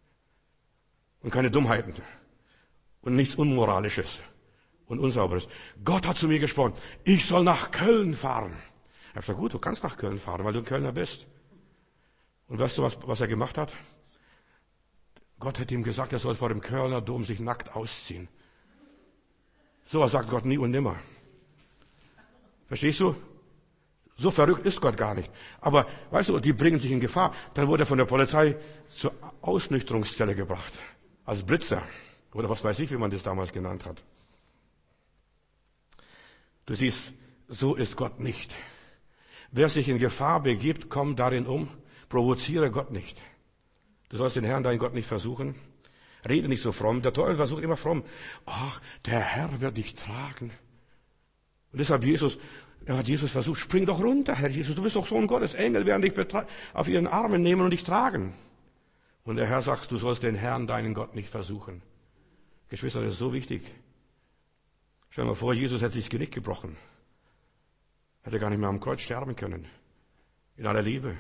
Und keine Dummheiten. Und nichts Unmoralisches und Unsauberes. Gott hat zu mir gesprochen, ich soll nach Köln fahren. Er hat gesagt, gut, du kannst nach Köln fahren, weil du ein Kölner bist. Und weißt du, was er gemacht hat? Gott hätte ihm gesagt, er soll vor dem Kölner Dom sich nackt ausziehen. So was sagt Gott nie und nimmer. Verstehst du? So verrückt ist Gott gar nicht. Aber, weißt du, die bringen sich in Gefahr. Dann wurde er von der Polizei zur Ausnüchterungszelle gebracht. Als Blitzer. Oder was weiß ich, wie man das damals genannt hat. Du siehst, so ist Gott nicht. Wer sich in Gefahr begibt, kommt darin um. Provoziere Gott nicht. Du sollst den Herrn, deinen Gott, nicht versuchen. Rede nicht so fromm. Der Teufel versucht immer fromm. Ach, der Herr wird dich tragen. Und deshalb hat Jesus versucht, spring doch runter, Herr Jesus, du bist doch Sohn Gottes. Engel werden dich auf ihren Armen nehmen und dich tragen. Und der Herr sagt, du sollst den Herrn, deinen Gott, nicht versuchen. Geschwister, das ist so wichtig. Stell dir mal vor, Jesus hätte sich das Genick gebrochen. Hätte gar nicht mehr am Kreuz sterben können. In aller Liebe.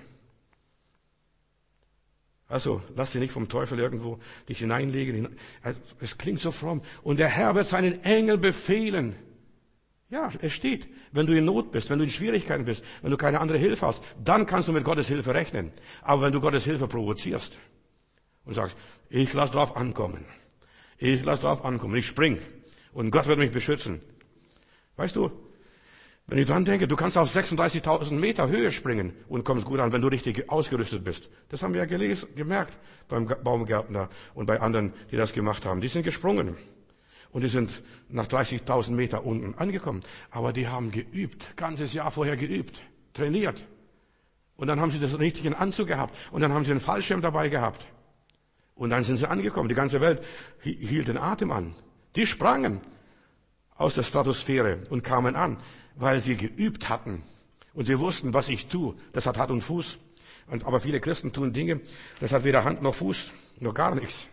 Also, lass dich nicht vom Teufel irgendwo dich hineinlegen. Es klingt so fromm. Und der Herr wird seinen Engel befehlen. Ja, es steht, wenn du in Not bist, wenn du in Schwierigkeiten bist, wenn du keine andere Hilfe hast, dann kannst du mit Gottes Hilfe rechnen. Aber wenn du Gottes Hilfe provozierst und sagst, ich lass drauf ankommen, ich spring und Gott wird mich beschützen. Weißt du, wenn ich dran denke, du kannst auf 36.000 Meter Höhe springen und kommst gut an, wenn du richtig ausgerüstet bist. Das haben wir ja gemerkt beim Baumgärtner und bei anderen, die das gemacht haben. Die sind gesprungen. Und die sind nach 30.000 Meter unten angekommen. Aber die haben geübt, ganzes Jahr vorher geübt, trainiert. Und dann haben sie das richtigen Anzug gehabt. Und dann haben sie einen Fallschirm dabei gehabt. Und dann sind sie angekommen. Die ganze Welt hielt den Atem an. Die sprangen aus der Stratosphäre und kamen an, weil sie geübt hatten. Und sie wussten, was ich tue. Das hat Hand und Fuß. Aber viele Christen tun Dinge, das hat weder Hand noch Fuß, noch gar nichts.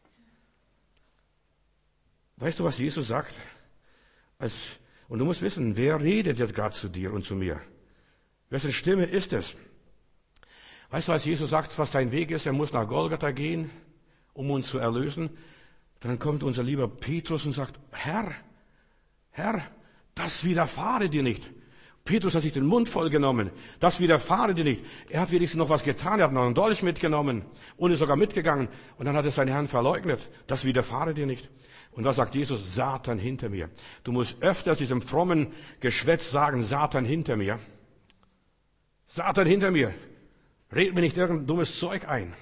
Weißt du, was Jesus sagt? Und du musst wissen, wer redet jetzt gerade zu dir und zu mir? Wessen Stimme ist es? Weißt du, als Jesus sagt, was sein Weg ist, er muss nach Golgatha gehen, um uns zu erlösen, dann kommt unser lieber Petrus und sagt, Herr, das widerfahre dir nicht. Petrus hat sich den Mund voll genommen. Das widerfahre dir nicht. Er hat wenigstens noch was getan. Er hat noch einen Dolch mitgenommen und ist sogar mitgegangen. Und dann hat er seinen Herrn verleugnet. Das widerfahre dir nicht. Und was sagt Jesus? Satan hinter mir. Du musst öfters diesem frommen Geschwätz sagen, Satan hinter mir. Satan hinter mir. Red mir nicht irgendein dummes Zeug ein.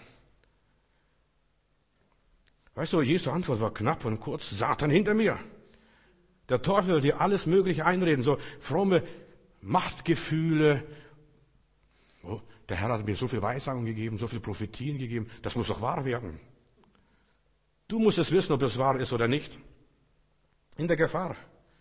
Weißt du, Jesu Antwort war knapp und kurz. Satan hinter mir. Der Teufel will dir alles Mögliche einreden. So fromme Machtgefühle. Oh, der Herr hat mir so viel Weissagung gegeben, so viel Prophetien gegeben. Das muss doch wahr werden. Du musst es wissen, ob es wahr ist oder nicht. In der Gefahr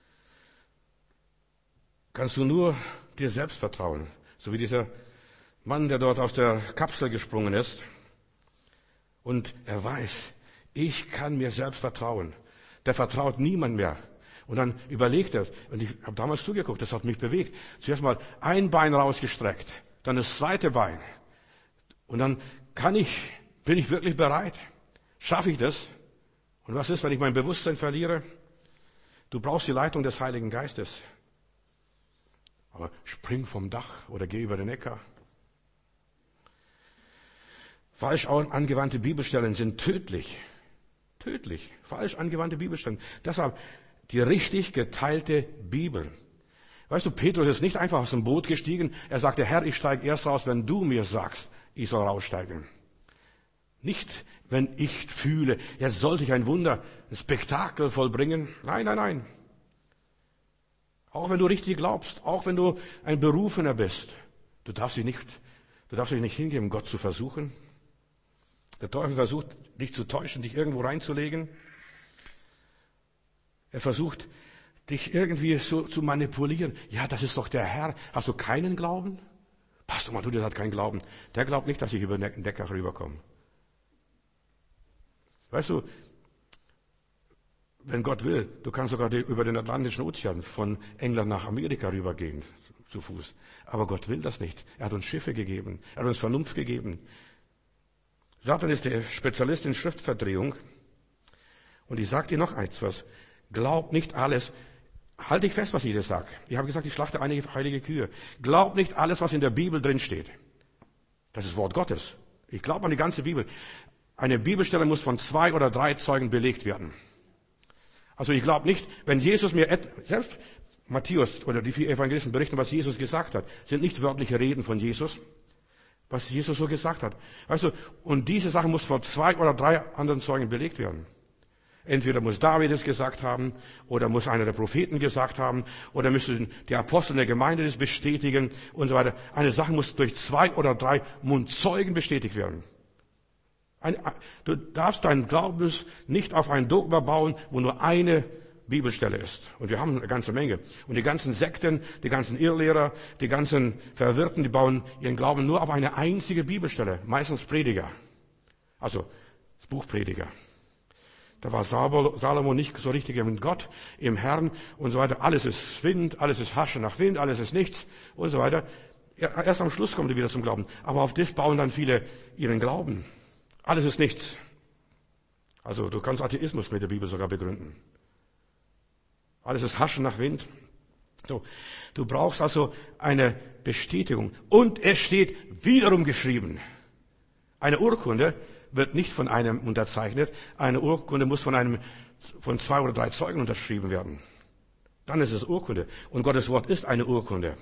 kannst du nur dir selbst vertrauen. So wie dieser Mann, der dort aus der Kapsel gesprungen ist. Und er weiß, ich kann mir selbst vertrauen. Der vertraut niemand mehr. Und dann überlegt er, und ich habe damals zugeguckt, das hat mich bewegt. Zuerst mal ein Bein rausgestreckt, dann das zweite Bein. Und dann bin ich wirklich bereit? Schaffe ich das? Und was ist, wenn ich mein Bewusstsein verliere? Du brauchst die Leitung des Heiligen Geistes. Aber spring vom Dach oder geh über den Äcker. Falsch angewandte Bibelstellen sind tödlich. Tödlich. Falsch angewandte Bibelstellen. Deshalb die richtig geteilte Bibel. Weißt du, Petrus ist nicht einfach aus dem Boot gestiegen. Er sagte, Herr, ich steige erst raus, wenn du mir sagst, ich soll raussteigen. Nicht, wenn ich fühle, jetzt sollte ich ein Wunder, ein Spektakel vollbringen. Nein, nein, nein. Auch wenn du richtig glaubst, auch wenn du ein Berufener bist, du darfst dich nicht hingeben, Gott zu versuchen. Der Teufel versucht, dich zu täuschen, dich irgendwo reinzulegen. Er versucht, dich irgendwie so zu manipulieren. Ja, das ist doch der Herr. Hast du keinen Glauben? Pastor Matthäus, der hat keinen Glauben. Der glaubt nicht, dass ich über den Decker rüberkomme. Weißt du, wenn Gott will, du kannst sogar über den Atlantischen Ozean von England nach Amerika rübergehen, zu Fuß. Aber Gott will das nicht. Er hat uns Schiffe gegeben. Er hat uns Vernunft gegeben. Satan ist der Spezialist in Schriftverdrehung. Und ich sage dir noch etwas. Glaub nicht alles. Halt dich fest, was ich dir sage. Ich habe gesagt, ich schlachte einige heilige Kühe. Glaub nicht alles, was in der Bibel drin steht. Das ist Wort Gottes. Ich glaube an die ganze Bibel. Eine Bibelstelle muss von 2 oder 3 Zeugen belegt werden. Also ich glaube nicht, wenn Jesus mir, selbst Matthäus oder die 4 Evangelisten berichten, was Jesus gesagt hat, sind nicht wörtliche Reden von Jesus, was Jesus so gesagt hat. Weißt du, und diese Sache muss von 2 oder 3 anderen Zeugen belegt werden. Entweder muss David es gesagt haben, oder muss einer der Propheten gesagt haben, oder müssen die Apostel der Gemeinde das bestätigen und so weiter. Eine Sache muss durch 2 oder 3 Mundzeugen bestätigt werden. Du darfst deinen Glauben nicht auf ein Dogma bauen, wo nur eine Bibelstelle ist. Und wir haben eine ganze Menge. Und die ganzen Sekten, die ganzen Irrlehrer, die ganzen Verwirrten, die bauen ihren Glauben nur auf eine einzige Bibelstelle. Meistens Prediger. Also, das Buch Prediger. Da war Salomo nicht so richtig mit Gott, im Herrn und so weiter. Alles ist Wind, alles ist Hasche nach Wind, alles ist nichts und so weiter. Erst am Schluss kommt er wieder zum Glauben. Aber auf das bauen dann viele ihren Glauben. Alles ist nichts. Also, du kannst Atheismus mit der Bibel sogar begründen. Alles ist Haschen nach Wind. Du brauchst also eine Bestätigung. Und es steht wiederum geschrieben. Eine Urkunde wird nicht von einem unterzeichnet. Eine Urkunde muss von 2 oder 3 Zeugen unterschrieben werden. Dann ist es Urkunde. Und Gottes Wort ist eine Urkunde.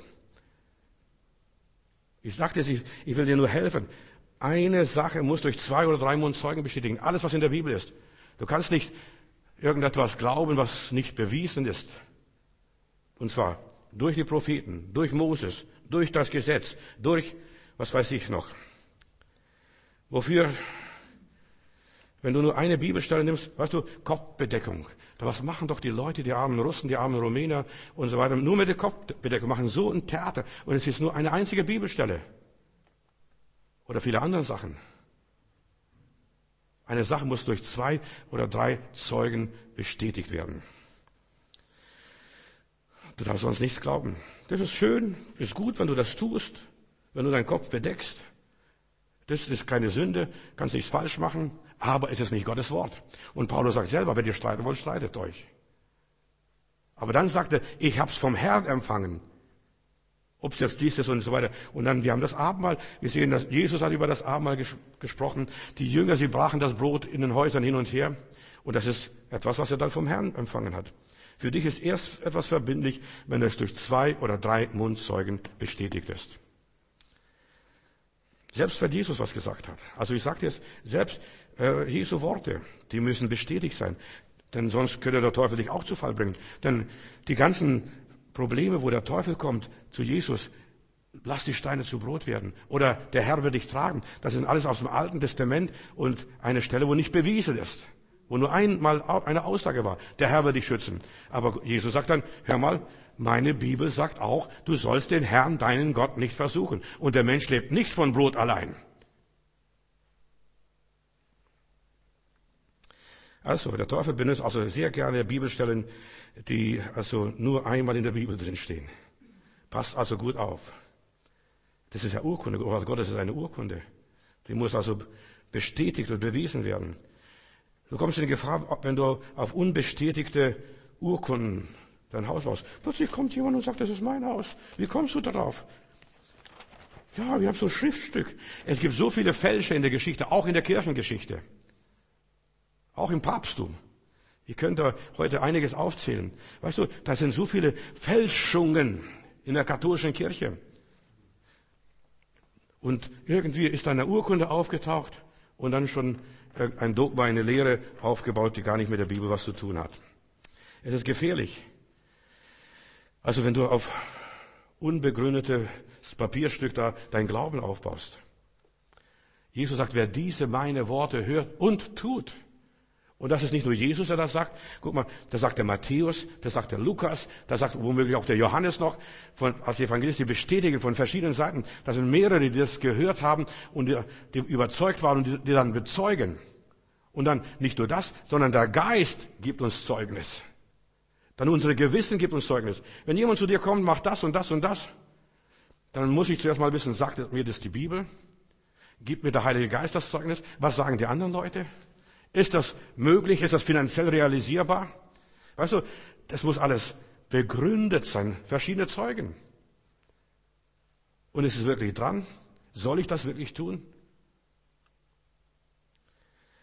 Ich sagte es, ich will dir nur helfen. Eine Sache muss durch 2 oder 3 Mundzeugen bestätigen. Alles, was in der Bibel ist. Du kannst nicht irgendetwas glauben, was nicht bewiesen ist. Und zwar durch die Propheten, durch Moses, durch das Gesetz, durch, was weiß ich noch. Wofür, wenn du nur eine Bibelstelle nimmst, weißt du, Kopfbedeckung. Was machen doch die Leute, die armen Russen, die armen Rumäner und so weiter, nur mit der Kopfbedeckung, machen so ein Theater. Und es ist nur eine einzige Bibelstelle. Oder viele andere Sachen. Eine Sache muss durch 2 oder 3 Zeugen bestätigt werden. Du darfst sonst nichts glauben. Das ist schön, ist gut, wenn du das tust, wenn du deinen Kopf bedeckst. Das ist keine Sünde, kannst nichts falsch machen, aber es ist nicht Gottes Wort. Und Paulus sagt selber, wenn ihr streiten wollt, streitet euch. Aber dann sagt er, ich hab's vom Herrn empfangen. Ob es jetzt dies ist und so weiter. Und dann, wir haben das Abendmahl, wir sehen, dass Jesus hat über das Abendmahl gesprochen. Die Jünger, sie brachen das Brot in den Häusern hin und her. Und das ist etwas, was er dann vom Herrn empfangen hat. Für dich ist erst etwas verbindlich, wenn es durch 2 oder 3 Mundzeugen bestätigt ist. Selbst wenn Jesus was gesagt hat. Also ich sage dir jetzt, selbst Jesu Worte, die müssen bestätigt sein. Denn sonst könnte der Teufel dich auch zu Fall bringen. Denn die ganzen Probleme, wo der Teufel kommt zu Jesus, lass die Steine zu Brot werden. Oder der Herr wird dich tragen. Das sind alles aus dem Alten Testament und eine Stelle, wo nicht bewiesen ist. Wo nur einmal eine Aussage war. Der Herr wird dich schützen. Aber Jesus sagt dann, hör mal, meine Bibel sagt auch, du sollst den Herrn, deinen Gott, nicht versuchen. Und der Mensch lebt nicht von Brot allein. Also, der Teufel benutzt also sehr gerne Bibelstellen, die also nur einmal in der Bibel drinstehen. Passt also gut auf. Das ist ja Urkunde. Wort Gottes ist eine Urkunde. Die muss also bestätigt und bewiesen werden. Du kommst in die Gefahr, wenn du auf unbestätigte Urkunden dein Haus baust. Plötzlich kommt jemand und sagt, das ist mein Haus. Wie kommst du darauf? Ja, wir haben so ein Schriftstück. Es gibt so viele Fälscher in der Geschichte, auch in der Kirchengeschichte. Auch im Papsttum. Ich könnte heute einiges aufzählen. Weißt du, da sind so viele Fälschungen in der katholischen Kirche. Und irgendwie ist da eine Urkunde aufgetaucht und dann schon ein Dogma, eine Lehre aufgebaut, die gar nicht mit der Bibel was zu tun hat. Es ist gefährlich. Also wenn du auf unbegründetes Papierstück da dein Glauben aufbaust. Jesus sagt, wer diese meine Worte hört und tut. Und das ist nicht nur Jesus, der das sagt. Guck mal, das sagt der Matthäus, das sagt der Lukas, das sagt womöglich auch der Johannes noch, als Evangelist, die bestätigen von verschiedenen Seiten. Das sind mehrere, die das gehört haben und die überzeugt waren und die dann bezeugen. Und dann nicht nur das, sondern der Geist gibt uns Zeugnis. Dann unsere Gewissen gibt uns Zeugnis. Wenn jemand zu dir kommt, macht das und das und das, dann muss ich zuerst mal wissen, sagt mir das die Bibel? Gibt mir der Heilige Geist das Zeugnis? Was sagen die anderen Leute? Ist das möglich? Ist das finanziell realisierbar? Weißt du, das muss alles begründet sein. Verschiedene Zeugen. Und ist es wirklich dran? Soll ich das wirklich tun?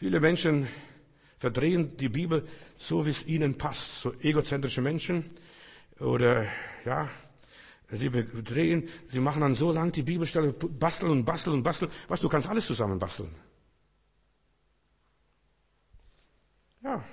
Viele Menschen verdrehen die Bibel so, wie es ihnen passt. So egozentrische Menschen oder, ja, sie verdrehen, sie machen dann so lang die Bibelstelle, basteln und basteln und basteln. Weißt du, du kannst alles zusammen basteln. Ja.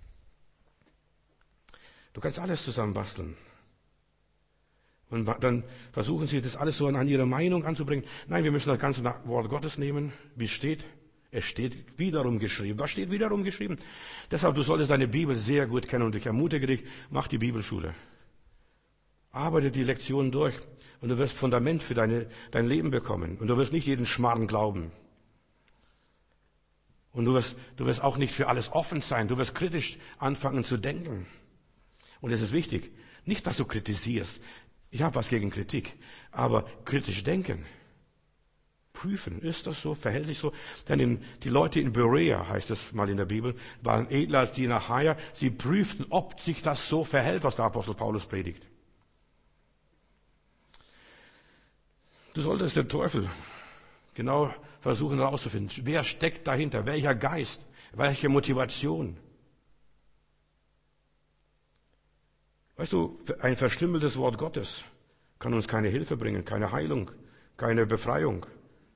Du kannst alles zusammen basteln. Und dann versuchen sie, das alles so an ihre Meinung anzubringen. Nein, wir müssen das ganze Wort Gottes nehmen, wie es steht. Es steht wiederum geschrieben. Was steht wiederum geschrieben? Deshalb, du solltest deine Bibel sehr gut kennen und ich ermutige dich, mach die Bibelschule. Arbeite die Lektionen durch und du wirst Fundament für dein Leben bekommen. Und du wirst nicht jeden Schmarrn glauben. Und du wirst auch nicht für alles offen sein. Du wirst kritisch anfangen zu denken. Und es ist wichtig, nicht, dass du kritisierst. Ich habe was gegen Kritik, aber kritisch denken. Prüfen, ist das so, verhält sich so? Denn die Leute in Berea, heißt es mal in der Bibel, waren edler als die in Achaia. Sie prüften, ob sich das so verhält, was der Apostel Paulus predigt. Du solltest den Teufel genau versuchen herauszufinden. Wer steckt dahinter? Welcher Geist? Welche Motivation? Weißt du, ein verstümmeltes Wort Gottes kann uns keine Hilfe bringen, keine Heilung, keine Befreiung.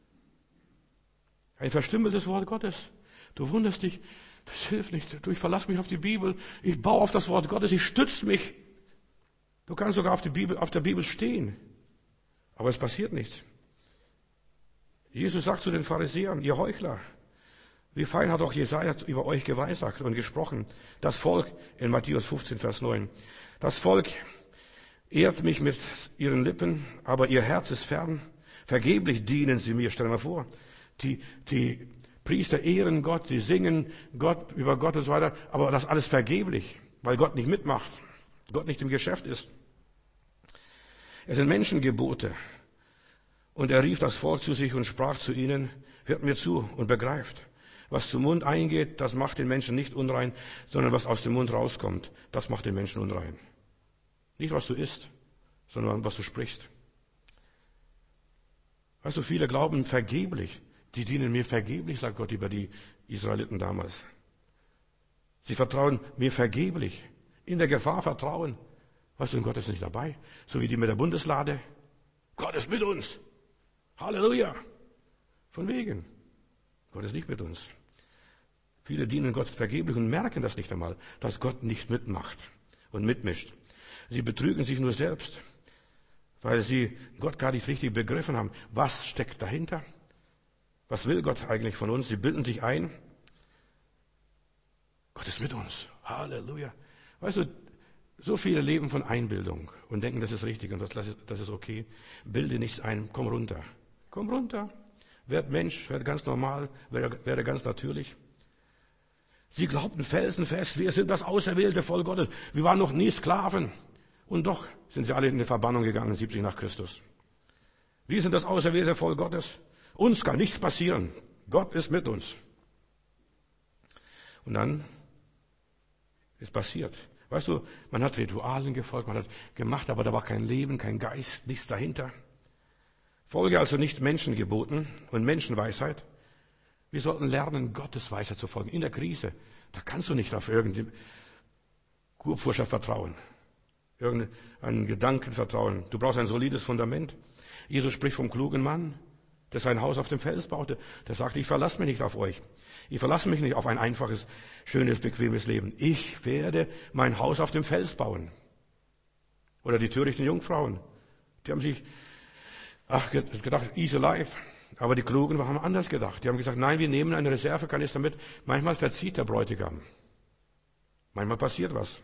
Ein verstümmeltes Wort Gottes. Du wunderst dich, das hilft nicht. Ich verlasse mich auf die Bibel, ich baue auf das Wort Gottes, ich stütze mich. Du kannst sogar auf der Bibel stehen. Aber es passiert nichts. Jesus sagt zu den Pharisäern, ihr Heuchler, wie fein hat auch Jesaja über euch geweissagt und gesprochen. Das Volk, in Matthäus 15, Vers 9, das Volk ehrt mich mit ihren Lippen, aber ihr Herz ist fern. Vergeblich dienen sie mir. Stell dir mal vor, die Priester ehren Gott, die singen Gott über Gott und so weiter, aber das alles vergeblich, weil Gott nicht mitmacht, Gott nicht im Geschäft ist. Es sind Menschengebote. Und er rief das Volk zu sich und sprach zu ihnen, hört mir zu und begreift. Was zum Mund eingeht, das macht den Menschen nicht unrein, sondern was aus dem Mund rauskommt, das macht den Menschen unrein. Nicht, was du isst, sondern was du sprichst. Weißt du, viele glauben vergeblich. Die dienen mir vergeblich, sagt Gott über die Israeliten damals. Sie vertrauen mir vergeblich. In der Gefahr vertrauen. Weißt du, und Gott ist nicht dabei. So wie die mit der Bundeslade. Gott ist mit uns. Halleluja. Von wegen. Gott ist nicht mit uns. Viele dienen Gott vergeblich und merken das nicht einmal, dass Gott nicht mitmacht und mitmischt. Sie betrügen sich nur selbst, weil sie Gott gar nicht richtig begriffen haben. Was steckt dahinter? Was will Gott eigentlich von uns? Sie bilden sich ein. Gott ist mit uns. Halleluja. Weißt du, so viele leben von Einbildung und denken, das ist richtig und das ist okay. Bilde nichts ein. Komm runter. Komm runter. Werd Mensch, werd ganz normal, werde ganz natürlich. Sie glaubten felsenfest, wir sind das auserwählte Volk Gottes. Wir waren noch nie Sklaven. Und doch sind sie alle in die Verbannung gegangen, 70 nach Christus. Wir sind das auserwählte Volk Gottes. Uns kann nichts passieren. Gott ist mit uns. Und dann ist passiert. Weißt du, man hat Ritualen gefolgt, man hat gemacht, aber da war kein Leben, kein Geist, nichts dahinter. Folge also nicht Menschengeboten und Menschenweisheit. Wir sollten lernen, Gottes Weisheit zu folgen. In der Krise, da kannst du nicht auf irgendeine Kurpfurschaft vertrauen. Irgendeinen Gedanken vertrauen. Du brauchst ein solides Fundament. Jesus spricht vom klugen Mann, der sein Haus auf dem Fels baute. Der sagte, ich verlasse mich nicht auf euch. Ich verlasse mich nicht auf ein einfaches, schönes, bequemes Leben. Ich werde mein Haus auf dem Fels bauen. Oder die törichten Jungfrauen. Die haben sich gedacht, easy life. Aber die Klugen haben anders gedacht. Die haben gesagt, nein, wir nehmen eine Reservekanister mit. Manchmal verzieht der Bräutigam. Manchmal passiert was.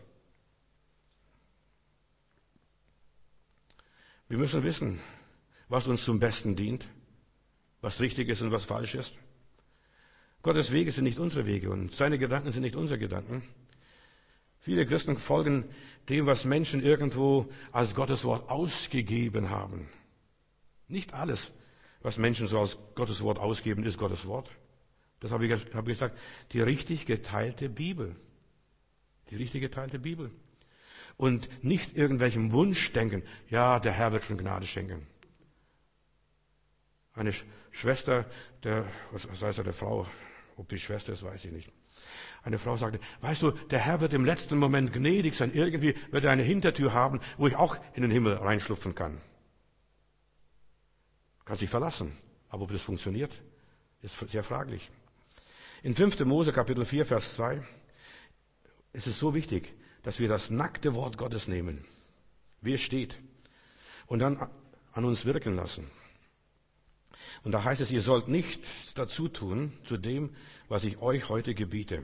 Wir müssen wissen, was uns zum Besten dient, was richtig ist und was falsch ist. Gottes Wege sind nicht unsere Wege und seine Gedanken sind nicht unsere Gedanken. Viele Christen folgen dem, was Menschen irgendwo als Gottes Wort ausgegeben haben. Nicht alles, was Menschen so als Gottes Wort ausgeben, ist Gottes Wort. Das habe ich gesagt, die richtig geteilte Bibel. Die richtig geteilte Bibel. Und nicht irgendwelchem Wunschdenken, ja, der Herr wird schon Gnade schenken. Eine Schwester, der Frau Ob die Schwester ist, weiß ich nicht. Eine Frau sagte, weißt du, der Herr wird im letzten Moment gnädig sein. Irgendwie wird er eine Hintertür haben, wo ich auch in den Himmel reinschlupfen kann. Kannst dich verlassen. Aber ob das funktioniert, ist sehr fraglich. In 5. Mose Kapitel 4, Vers 2 ist es so wichtig, dass wir das nackte Wort Gottes nehmen, wie es steht, und dann an uns wirken lassen. Und da heißt es, ihr sollt nichts dazu tun zu dem, was ich euch heute gebiete.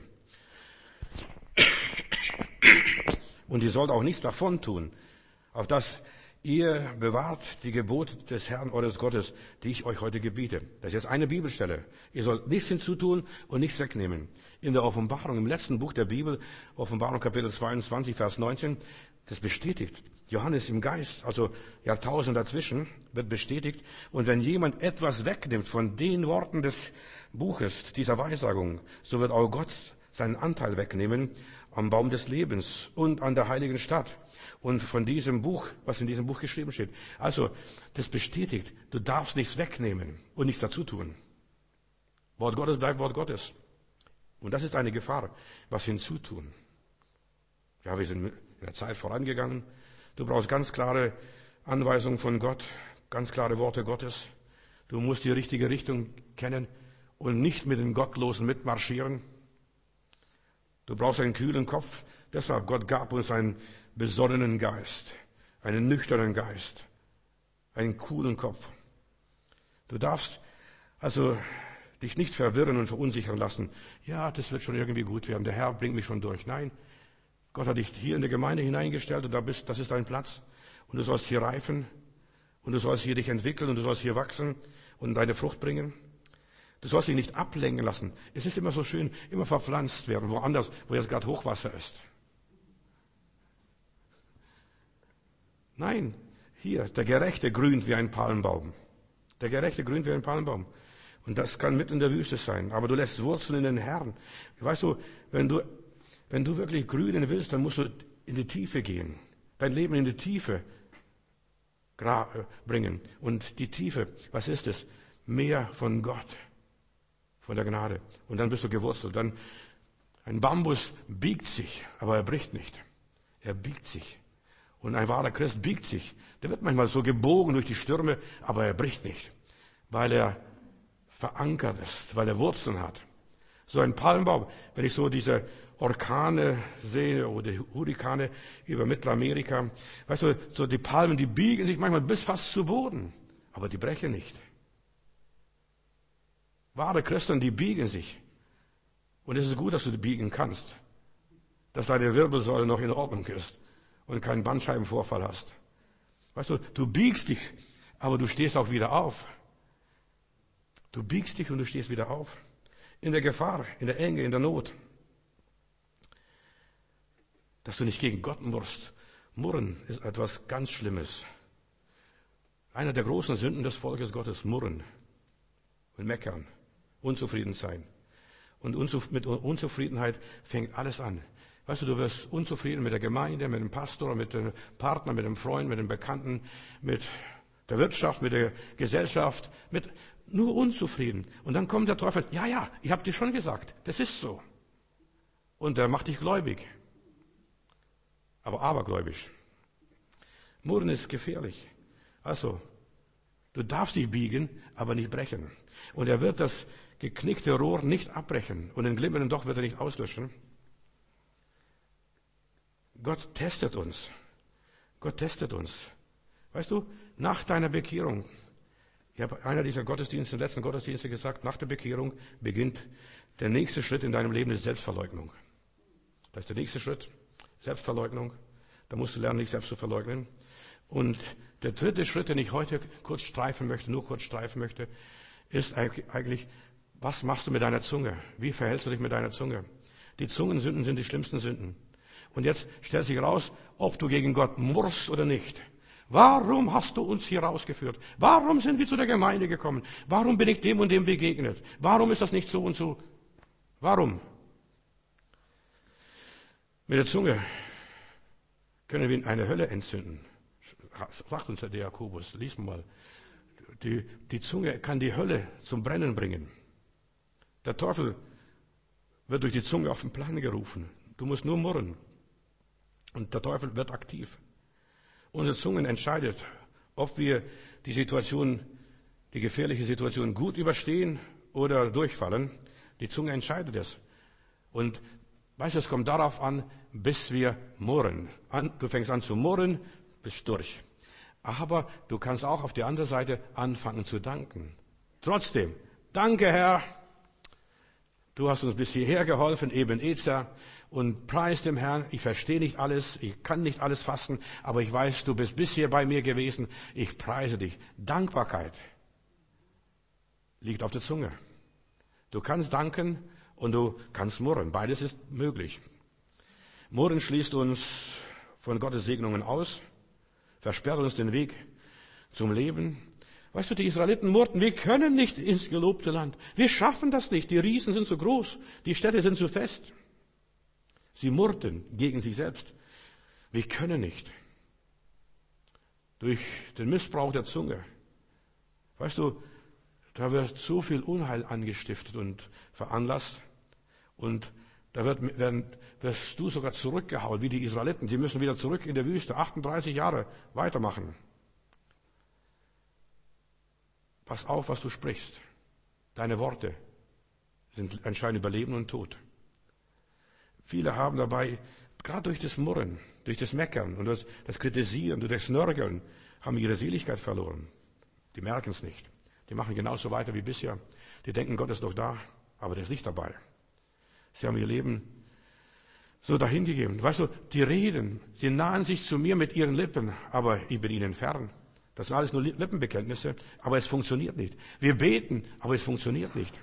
Und ihr sollt auch nichts davon tun, auf das ihr bewahrt die Gebote des Herrn eures Gottes, die ich euch heute gebiete. Das ist jetzt eine Bibelstelle. Ihr sollt nichts hinzutun und nichts wegnehmen. In der Offenbarung, im letzten Buch der Bibel, Offenbarung Kapitel 22, Vers 19, das bestätigt. Johannes im Geist, also Jahrtausend dazwischen, wird bestätigt. Und wenn jemand etwas wegnimmt von den Worten des Buches, dieser Weissagung, so wird auch Gott seinen Anteil wegnehmen am Baum des Lebens und an der heiligen Stadt und von diesem Buch, was in diesem Buch geschrieben steht. Also, das bestätigt, du darfst nichts wegnehmen und nichts dazu tun. Wort Gottes bleibt Wort Gottes. Und das ist eine Gefahr, was hinzutun. Ja, wir sind in der Zeit vorangegangen. Du brauchst ganz klare Anweisungen von Gott, ganz klare Worte Gottes. Du musst die richtige Richtung kennen und nicht mit den Gottlosen mitmarschieren. Du brauchst einen kühlen Kopf. Deshalb, Gott gab uns einen besonnenen Geist, einen nüchternen Geist, einen coolen Kopf. Du darfst also dich nicht verwirren und verunsichern lassen. Ja, das wird schon irgendwie gut werden. Der Herr bringt mich schon durch. Nein, Gott hat dich hier in die Gemeinde hineingestellt und das ist dein Platz. Und du sollst hier reifen und du sollst hier dich entwickeln und du sollst hier wachsen und deine Frucht bringen. Du sollst dich nicht ablenken lassen. Es ist immer so schön, immer verpflanzt werden, woanders, wo jetzt gerade Hochwasser ist. Nein, hier, der Gerechte grünt wie ein Palmbaum. Der Gerechte grünt wie ein Palmbaum. Und das kann mitten in der Wüste sein. Aber du lässt Wurzeln in den Herrn. Weißt du, wenn du wirklich grünen willst, dann musst du in die Tiefe gehen. Dein Leben in die Tiefe bringen. Und die Tiefe, was ist es? Mehr von Gott. Von der Gnade. Und dann bist du gewurzelt. Dann, ein Bambus biegt sich, aber er bricht nicht. Er biegt sich. Und ein wahrer Christ biegt sich. Der wird manchmal so gebogen durch die Stürme, aber er bricht nicht. Weil er verankert ist, weil er Wurzeln hat. So ein Palmbaum, wenn ich so diese Orkane sehe oder Hurrikane über Mittelamerika, weißt du, so die Palmen, die biegen sich manchmal bis fast zu Boden, aber die brechen nicht. Wahre Christen, die biegen sich. Und es ist gut, dass du die biegen kannst. Dass deine Wirbelsäule noch in Ordnung ist und keinen Bandscheibenvorfall hast. Weißt du, du biegst dich, aber du stehst auch wieder auf. Du biegst dich und du stehst wieder auf. In der Gefahr, in der Enge, in der Not. Dass du nicht gegen Gott murrst. Murren ist etwas ganz Schlimmes. Einer der großen Sünden des Volkes Gottes, murren und meckern, unzufrieden sein. Und mit Unzufriedenheit fängt alles an. Weißt du, du wirst unzufrieden mit der Gemeinde, mit dem Pastor, mit dem Partner, mit dem Freund, mit dem Bekannten, mit der Wirtschaft, mit der Gesellschaft, nur unzufrieden. Und dann kommt der Teufel, ja, ich habe dir schon gesagt, das ist so. Und der macht dich gläubig. Aber abergläubisch. Murren ist gefährlich. Also, du darfst dich biegen, aber nicht brechen. Und er wird das geknickte Rohr nicht abbrechen. Und den glimmenden Docht wird er nicht auslöschen. Gott testet uns. Gott testet uns. Weißt du, nach deiner Bekehrung, ich habe einer dieser Gottesdienste, letzten Gottesdienste gesagt, nach der Bekehrung beginnt der nächste Schritt in deinem Leben, ist Selbstverleugnung. Das ist der nächste Schritt, Selbstverleugnung. Da musst du lernen, dich selbst zu verleugnen. Und der dritte Schritt, den ich heute nur kurz streifen möchte, ist eigentlich, was machst du mit deiner Zunge? Wie verhältst du dich mit deiner Zunge? Die Zungensünden sind die schlimmsten Sünden. Und jetzt stellt sich raus, ob du gegen Gott murrst oder nicht. Warum hast du uns hier rausgeführt? Warum sind wir zu der Gemeinde gekommen? Warum bin ich dem und dem begegnet? Warum ist das nicht so und so? Warum? Mit der Zunge können wir eine Hölle entzünden. Sagt uns der Jakobus, lies mal. Die Zunge kann die Hölle zum Brennen bringen. Der Teufel wird durch die Zunge auf den Plan gerufen. Du musst nur murren. Und der Teufel wird aktiv. Unsere Zunge entscheidet, ob wir die gefährliche Situation gut überstehen oder durchfallen. Die Zunge entscheidet es. Und weißt du, es kommt darauf an, bis wir murren. Du fängst an zu murren, bist durch. Aber du kannst auch auf der anderen Seite anfangen zu danken. Trotzdem, danke Herr, du hast uns bis hierher geholfen, Ebenezer, und preis dem Herrn. Ich verstehe nicht alles, ich kann nicht alles fassen, aber ich weiß, du bist bisher bei mir gewesen. Ich preise dich. Dankbarkeit liegt auf der Zunge. Du kannst danken und du kannst murren. Beides ist möglich. Murren schließt uns von Gottes Segnungen aus, versperrt uns den Weg zum Leben. Weißt du, die Israeliten murrten, wir können nicht ins gelobte Land. Wir schaffen das nicht. Die Riesen sind zu groß. Die Städte sind zu fest. Sie murrten gegen sich selbst. Wir können nicht. Durch den Missbrauch der Zunge. Weißt du, da wird so viel Unheil angestiftet und veranlasst. Und da wirst du sogar zurückgehauen, wie die Israeliten. Die müssen wieder zurück in der Wüste, 38 Jahre weitermachen. Pass auf, was du sprichst. Deine Worte entscheiden über Leben und Tod. Viele haben dabei, gerade durch das Murren, durch das Meckern und das Kritisieren, durch das Nörgeln, haben ihre Seligkeit verloren. Die merken es nicht. Die machen genauso weiter wie bisher. Die denken, Gott ist doch da, aber der ist nicht dabei. Sie haben ihr Leben so dahingegeben. Weißt du, die reden, sie nahen sich zu mir mit ihren Lippen, aber ich bin ihnen fern. Das sind alles nur Lippenbekenntnisse, aber es funktioniert nicht. Wir beten, aber es funktioniert nicht.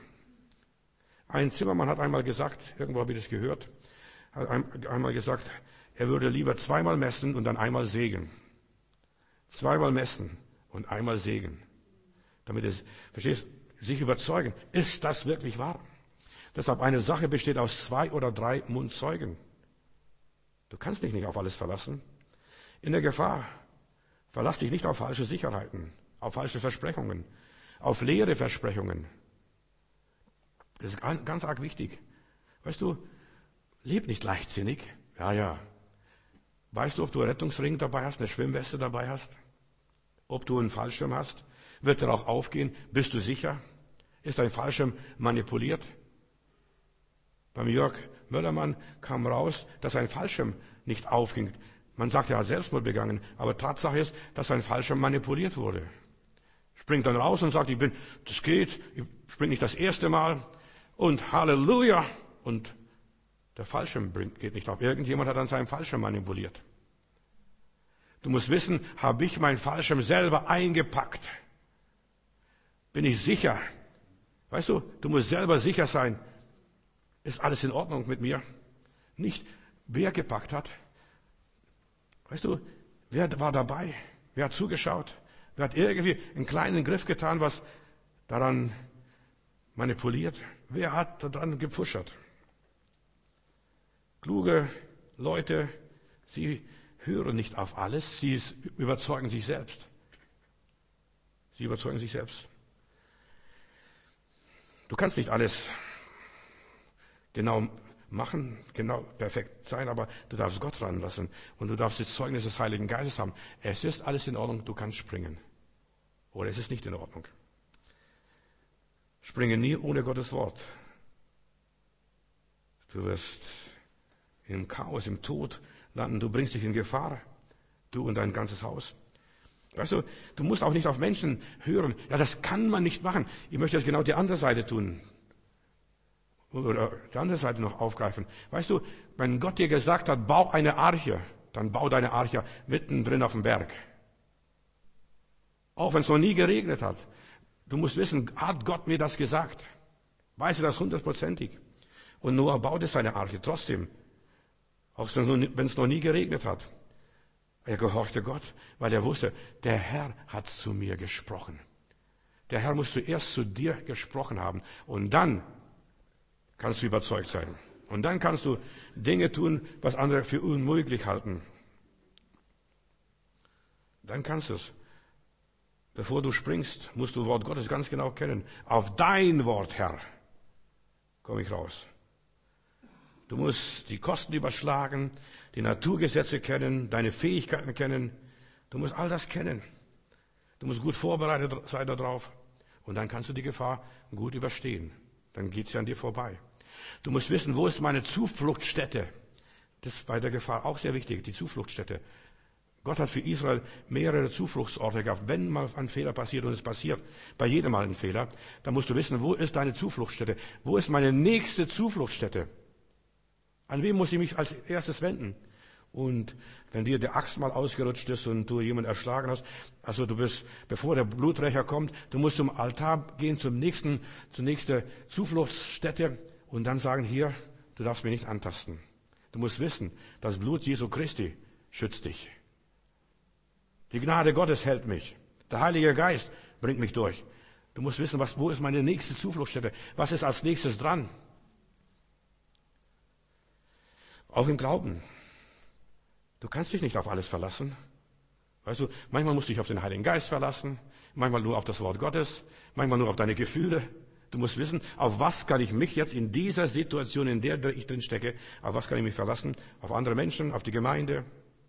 Ein Zimmermann hat einmal gesagt, irgendwo habe ich das gehört, hat einmal gesagt, er würde lieber zweimal messen und dann einmal sägen. Zweimal messen und einmal sägen. Damit es, verstehst, sich überzeugen, ist das wirklich wahr? Deshalb eine Sache besteht aus 2 oder 3 Mundzeugen. Du kannst dich nicht auf alles verlassen. In der Gefahr, verlass dich nicht auf falsche Sicherheiten, auf falsche Versprechungen, auf leere Versprechungen. Das ist ganz arg wichtig. Weißt du, leb nicht leichtsinnig. Ja. Weißt du, ob du einen Rettungsring dabei hast, eine Schwimmweste dabei hast? Ob du einen Fallschirm hast? Wird er auch aufgehen? Bist du sicher? Ist dein Fallschirm manipuliert? Beim Jörg Möllermann kam raus, dass sein Fallschirm nicht aufging. Man sagt, er hat Selbstmord begangen, aber Tatsache ist, dass sein Fallschirm manipuliert wurde. Springt dann raus und sagt, das geht, ich springe nicht das erste Mal und Halleluja. Und der Fallschirm geht nicht auf. Irgendjemand hat an seinem Fallschirm manipuliert. Du musst wissen, habe ich meinen Fallschirm selber eingepackt? Bin ich sicher? Weißt du, du musst selber sicher sein. Ist alles in Ordnung mit mir? Nicht, wer gepackt hat. Weißt du, wer war dabei? Wer hat zugeschaut? Wer hat irgendwie einen kleinen Griff getan, was daran manipuliert? Wer hat daran gepfuschert? Kluge Leute, sie hören nicht auf alles, sie überzeugen sich selbst. Sie überzeugen sich selbst. Du kannst nicht alles genau machen, genau perfekt sein, aber du darfst Gott ranlassen und du darfst das Zeugnis des Heiligen Geistes haben. Es ist alles in Ordnung, du kannst springen. Oder es ist nicht in Ordnung. Springe nie ohne Gottes Wort. Du wirst im Chaos, im Tod landen, du bringst dich in Gefahr, du und dein ganzes Haus. Weißt du, du musst auch nicht auf Menschen hören. Ja, das kann man nicht machen. Ich möchte jetzt genau die andere Seite tun. Oder die andere Seite noch aufgreifen. Weißt du, wenn Gott dir gesagt hat, bau eine Arche, dann bau deine Arche mittendrin auf dem Berg. Auch wenn es noch nie geregnet hat. Du musst wissen, hat Gott mir das gesagt? Weiß er das 100%ig? Und Noah baute seine Arche trotzdem. Auch wenn es noch nie geregnet hat. Er gehorchte Gott, weil er wusste, der Herr hat zu mir gesprochen. Der Herr muss zuerst zu dir gesprochen haben. Und dann kannst du überzeugt sein. Und dann kannst du Dinge tun, was andere für unmöglich halten. Dann kannst du es. Bevor du springst, musst du das Wort Gottes ganz genau kennen. Auf dein Wort, Herr, komme ich raus. Du musst die Kosten überschlagen, die Naturgesetze kennen, deine Fähigkeiten kennen. Du musst all das kennen. Du musst gut vorbereitet sein darauf. Und dann kannst du die Gefahr gut überstehen. Dann geht's ja an dir vorbei. Du musst wissen, wo ist meine Zufluchtsstätte? Das ist bei der Gefahr auch sehr wichtig, die Zufluchtsstätte. Gott hat für Israel mehrere Zufluchtsorte gehabt. Wenn mal ein Fehler passiert, und es passiert bei jedem Mal ein Fehler, dann musst du wissen, wo ist deine Zufluchtsstätte? Wo ist meine nächste Zufluchtsstätte? An wen muss ich mich als erstes wenden? Und wenn dir der Axt mal ausgerutscht ist und du jemanden erschlagen hast, also du bist, bevor der Blutrecher kommt, du musst zum Altar gehen, zur nächsten Zufluchtsstätte und dann sagen, hier, du darfst mich nicht antasten. Du musst wissen, das Blut Jesu Christi schützt dich. Die Gnade Gottes hält mich. Der Heilige Geist bringt mich durch. Du musst wissen, wo ist meine nächste Zufluchtsstätte? Was ist als nächstes dran? Auch im Glauben. Du kannst dich nicht auf alles verlassen. Weißt du, manchmal musst du dich auf den Heiligen Geist verlassen, manchmal nur auf das Wort Gottes, manchmal nur auf deine Gefühle. Du musst wissen, auf was kann ich mich jetzt in dieser Situation, in der ich drin stecke, auf was kann ich mich verlassen? Auf andere Menschen, auf die Gemeinde.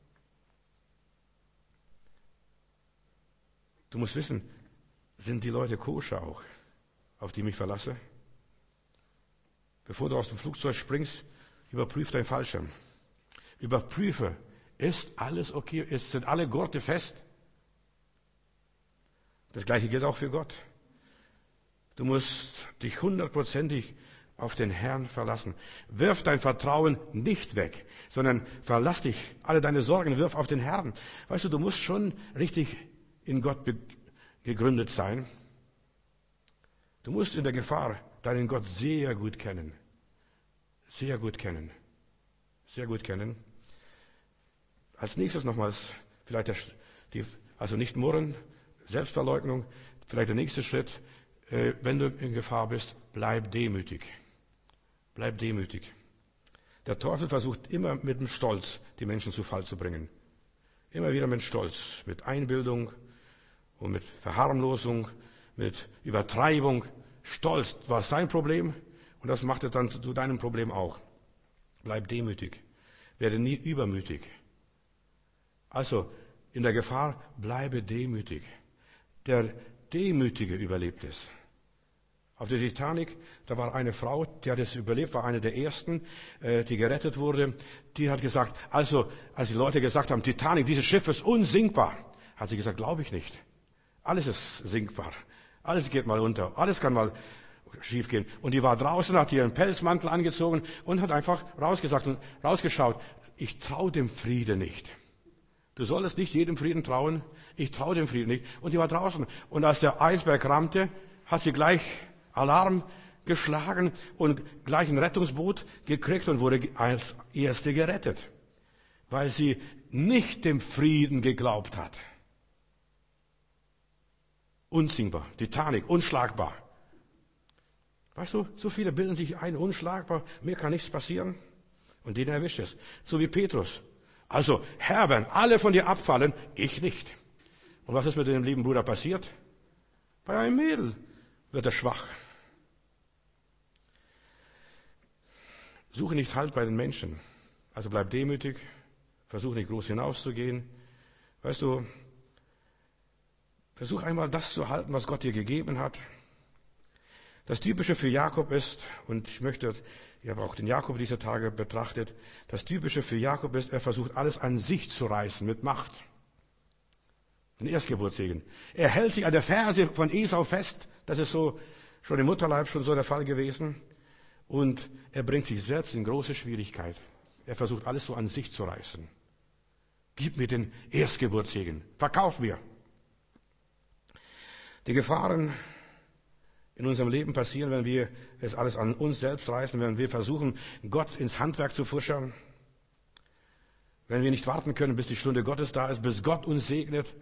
Du musst wissen, sind die Leute koscher auch, auf die ich mich verlasse? Bevor du aus dem Flugzeug springst, überprüf deinen Fallschirm. Überprüfe, ist alles okay? Sind alle Gurte fest? Das Gleiche gilt auch für Gott. Du musst dich 100%ig auf den Herrn verlassen. Wirf dein Vertrauen nicht weg, sondern verlass dich, alle deine Sorgen wirf auf den Herrn. Weißt du, du musst schon richtig in Gott gegründet sein. Du musst in der Gefahr deinen Gott sehr gut kennen. Sehr gut kennen. Sehr gut kennen. Als nächstes nochmals, vielleicht also nicht murren, Selbstverleugnung, vielleicht der nächste Schritt, wenn du in Gefahr bist, bleib demütig. Bleib demütig. Der Teufel versucht immer mit dem Stolz, die Menschen zu Fall zu bringen. Immer wieder mit Stolz, mit Einbildung und mit Verharmlosung, mit Übertreibung. Stolz war sein Problem und das macht es dann zu deinem Problem auch. Bleib demütig. Werde nie übermütig. Also, in der Gefahr, bleibe demütig. Der Demütige überlebt es. Auf der Titanic, da war eine Frau, die hat es überlebt, war eine der ersten, die gerettet wurde. Die hat gesagt, also, als die Leute gesagt haben, Titanic, dieses Schiff ist unsinkbar, hat sie gesagt, glaube ich nicht. Alles ist sinkbar. Alles geht mal unter. Alles kann mal schiefgehen. Und die war draußen, hat ihren Pelzmantel angezogen und hat einfach rausgeschaut. Ich traue dem Frieden nicht. Du solltest nicht jedem Frieden trauen. Ich traue dem Frieden nicht. Und die war draußen. Und als der Eisberg rammte, hat sie gleich Alarm geschlagen und gleich ein Rettungsboot gekriegt und wurde als Erste gerettet. Weil sie nicht dem Frieden geglaubt hat. Unsinkbar. Titanic, unschlagbar. Weißt du, so viele bilden sich ein, unschlagbar, mir kann nichts passieren. Und denen erwischt es. So wie Petrus. Also, Herr, wenn alle von dir abfallen, ich nicht. Und was ist mit dem lieben Bruder passiert? Bei einem Mädel wird er schwach. Suche nicht Halt bei den Menschen. Also bleib demütig. Versuche nicht groß hinauszugehen. Weißt du, versuch einmal das zu halten, was Gott dir gegeben hat. Das Typische für Jakob ist, und ich habe auch den Jakob dieser Tage betrachtet, das Typische für Jakob ist, er versucht alles an sich zu reißen mit Macht. Den Erstgeburtssegen. Er hält sich an der Ferse von Esau fest, das ist so schon im Mutterleib schon so der Fall gewesen, und er bringt sich selbst in große Schwierigkeit. Er versucht alles so an sich zu reißen. Gib mir den Erstgeburtssegen, verkauf mir. Die Gefahren in unserem Leben passieren, wenn wir es alles an uns selbst reißen, wenn wir versuchen, Gott ins Handwerk zu fuschern, wenn wir nicht warten können, bis die Stunde Gottes da ist, bis Gott uns segnet.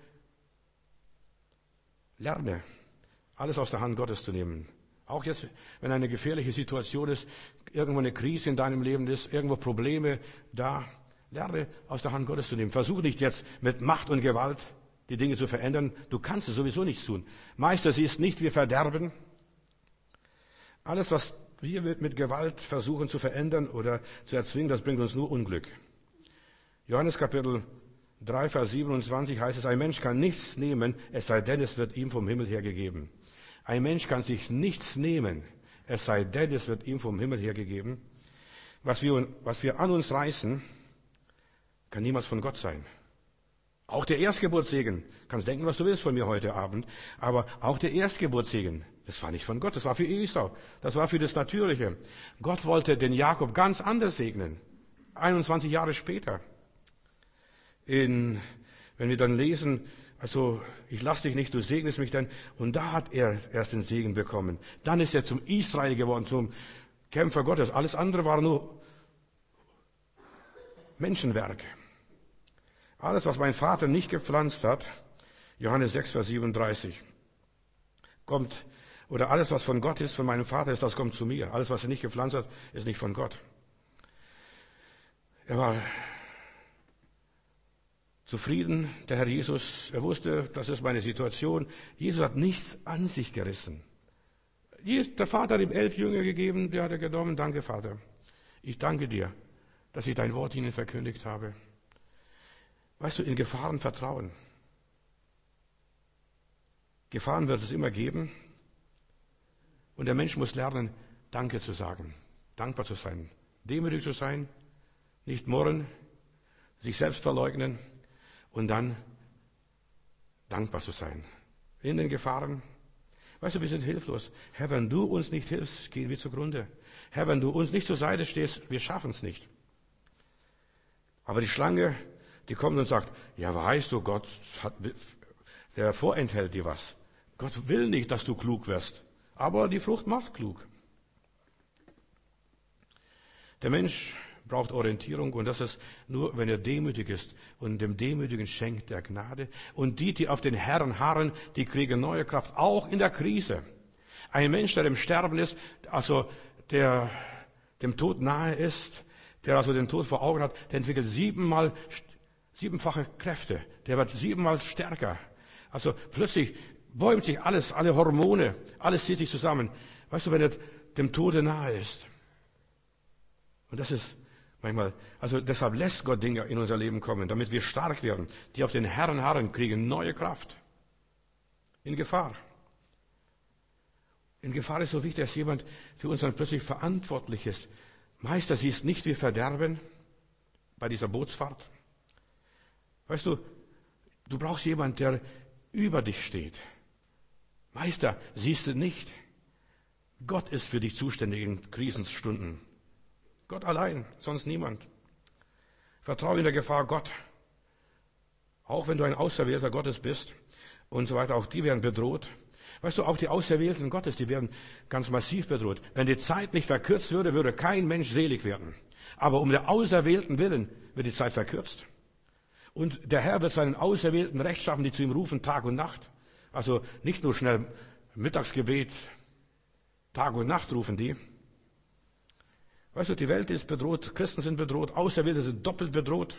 Lerne, alles aus der Hand Gottes zu nehmen. Auch jetzt, wenn eine gefährliche Situation ist, irgendwo eine Krise in deinem Leben ist, irgendwo Probleme da, lerne aus der Hand Gottes zu nehmen. Versuche nicht jetzt mit Macht und Gewalt die Dinge zu verändern. Du kannst es sowieso nichts tun. Meister, sie ist nicht, wir verderben. Alles, was wir mit Gewalt versuchen zu verändern oder zu erzwingen, das bringt uns nur Unglück. Johannes Kapitel 3, Vers 27 heißt es, ein Mensch kann nichts nehmen, es sei denn, es wird ihm vom Himmel her gegeben. Ein Mensch kann sich nichts nehmen, es sei denn, es wird ihm vom Himmel her gegeben. Was wir an uns reißen, kann niemals von Gott sein. Auch der Erstgeburtssegen, kannst denken, was du willst von mir heute Abend, aber auch der Erstgeburtssegen, das war nicht von Gott, das war für Esau, das war für das Natürliche. Gott wollte den Jakob ganz anders segnen, 21 Jahre später. Wenn wir dann lesen, also ich lass dich nicht, du segnest mich dann, und da hat er erst den Segen bekommen. Dann ist er zum Israel geworden, zum Kämpfer Gottes. Alles andere war nur Menschenwerk. Alles, was mein Vater nicht gepflanzt hat, Johannes 6, Vers 37, kommt, oder alles, was von Gott ist, von meinem Vater ist, das kommt zu mir. Alles, was er nicht gepflanzt hat, ist nicht von Gott. Er war zufrieden, der Herr Jesus. Er wusste, das ist meine Situation. Jesus hat nichts an sich gerissen. Der Vater hat ihm 11 Jünger gegeben, der hat er genommen. Danke, Vater. Ich danke dir, dass ich dein Wort ihnen verkündigt habe. Weißt du, in Gefahren vertrauen. Gefahren wird es immer geben. Und der Mensch muss lernen, Danke zu sagen, dankbar zu sein, demütig zu sein, nicht murren, sich selbst verleugnen und dann dankbar zu sein. In den Gefahren. Weißt du, wir sind hilflos. Herr, wenn du uns nicht hilfst, gehen wir zugrunde. Herr, wenn du uns nicht zur Seite stehst, wir schaffen es nicht. Aber die Schlange, die kommt und sagt, ja, weißt du, der vorenthält dir was. Gott will nicht, dass du klug wirst. Aber die Frucht macht klug. Der Mensch braucht Orientierung und das ist nur, wenn er demütig ist. Und dem Demütigen schenkt er Gnade. Und die auf den Herrn harren, die kriegen neue Kraft, auch in der Krise. Ein Mensch, der im Sterben ist, also der dem Tod nahe ist, der also den Tod vor Augen hat, der entwickelt siebenfache Kräfte. Der wird 7-mal stärker. Also plötzlich bäumt sich alles, alle Hormone, alles zieht sich zusammen. Weißt du, wenn er dem Tode nahe ist. Und das ist manchmal, also deshalb lässt Gott Dinge in unser Leben kommen, damit wir stark werden. Die auf den Herrn harren, kriegen neue Kraft. In Gefahr. In Gefahr ist so wichtig, dass jemand für uns dann plötzlich verantwortlich ist. Meister, siehst nicht wie Verderben bei dieser Bootsfahrt. Weißt du, du brauchst jemanden, der über dich steht. Meister, siehst du nicht? Gott ist für dich zuständig in Krisenstunden. Gott allein, sonst niemand. Vertraue in der Gefahr Gott. Auch wenn du ein Auserwählter Gottes bist und so weiter, auch die werden bedroht. Weißt du, auch die Auserwählten Gottes, die werden ganz massiv bedroht. Wenn die Zeit nicht verkürzt würde, würde kein Mensch selig werden. Aber um der Auserwählten willen wird die Zeit verkürzt. Und der Herr wird seinen Auserwählten Recht schaffen, die zu ihm rufen, Tag und Nacht. Also nicht nur schnell Mittagsgebet, Tag und Nacht rufen die. Weißt du, die Welt ist bedroht, Christen sind bedroht, Auserwählte sind doppelt bedroht.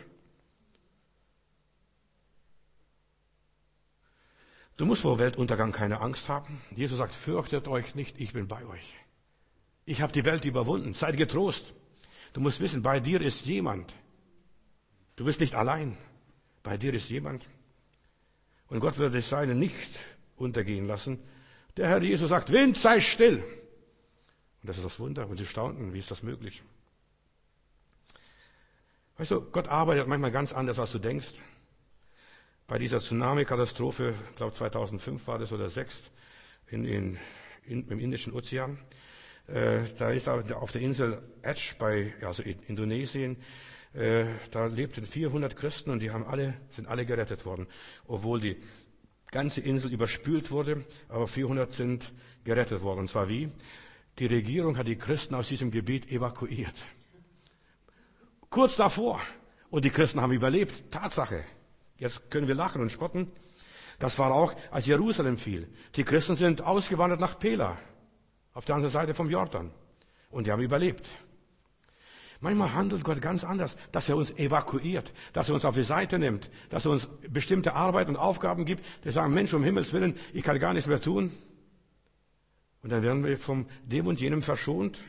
Du musst vor Weltuntergang keine Angst haben. Jesus sagt, fürchtet euch nicht, ich bin bei euch. Ich habe die Welt überwunden, seid getrost. Du musst wissen, bei dir ist jemand. Du bist nicht allein, bei dir ist jemand. Und Gott wird das Seine nicht untergehen lassen. Der Herr Jesus sagt, Wind, sei still. Und das ist das Wunder. Und sie staunten, wie ist das möglich? Weißt du, Gott arbeitet manchmal ganz anders, als du denkst. Bei dieser Tsunami-Katastrophe, ich glaube 2005 war das oder 2006, im Indischen Ozean, da ist auf der Insel Aceh, also in Indonesien, da lebten 400 Christen und sind alle gerettet worden. Obwohl die ganze Insel überspült wurde, aber 400 sind gerettet worden. Und zwar wie? Die Regierung hat die Christen aus diesem Gebiet evakuiert. Kurz davor. Und die Christen haben überlebt. Tatsache. Jetzt können wir lachen und spotten. Das war auch, als Jerusalem fiel. Die Christen sind ausgewandert nach Pela, auf der anderen Seite vom Jordan. Und die haben überlebt. Manchmal handelt Gott ganz anders, dass er uns evakuiert, dass er uns auf die Seite nimmt, dass er uns bestimmte Arbeit und Aufgaben gibt, die sagen, Mensch, um Himmels Willen, ich kann gar nichts mehr tun. Und dann werden wir von dem und jenem verschont.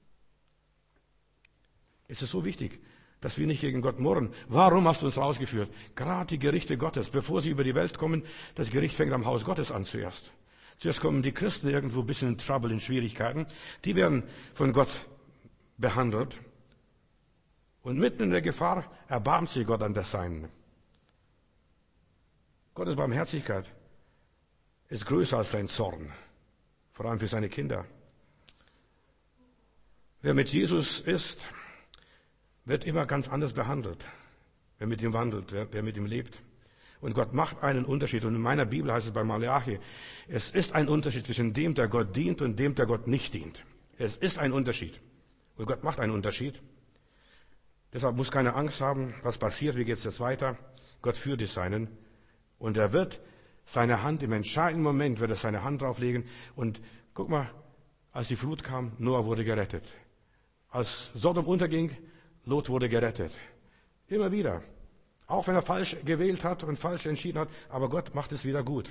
Es ist so wichtig, dass wir nicht gegen Gott murren. Warum hast du uns rausgeführt? Gerade die Gerichte Gottes, bevor sie über die Welt kommen, das Gericht fängt am Haus Gottes an zuerst. Zuerst kommen die Christen irgendwo ein bisschen in Trouble, in Schwierigkeiten. Die werden von Gott behandelt. Und mitten in der Gefahr erbarmt sich Gott an der Seinen. Gottes Barmherzigkeit ist größer als sein Zorn, vor allem für seine Kinder. Wer mit Jesus ist, wird immer ganz anders behandelt. Wer mit ihm wandelt, wer mit ihm lebt. Und Gott macht einen Unterschied. Und in meiner Bibel heißt es bei Malachi, es ist ein Unterschied zwischen dem, der Gott dient und dem, der Gott nicht dient. Es ist ein Unterschied. Und Gott macht einen Unterschied. Deshalb muss keine Angst haben, was passiert, wie geht es jetzt weiter. Gott führt die Seinen. Und er wird seine Hand, im entscheidenden Moment wird er seine Hand drauflegen. Und guck mal, als die Flut kam, Noah wurde gerettet. Als Sodom unterging, Lot wurde gerettet. Immer wieder. Auch wenn er falsch gewählt hat und falsch entschieden hat, aber Gott macht es wieder gut.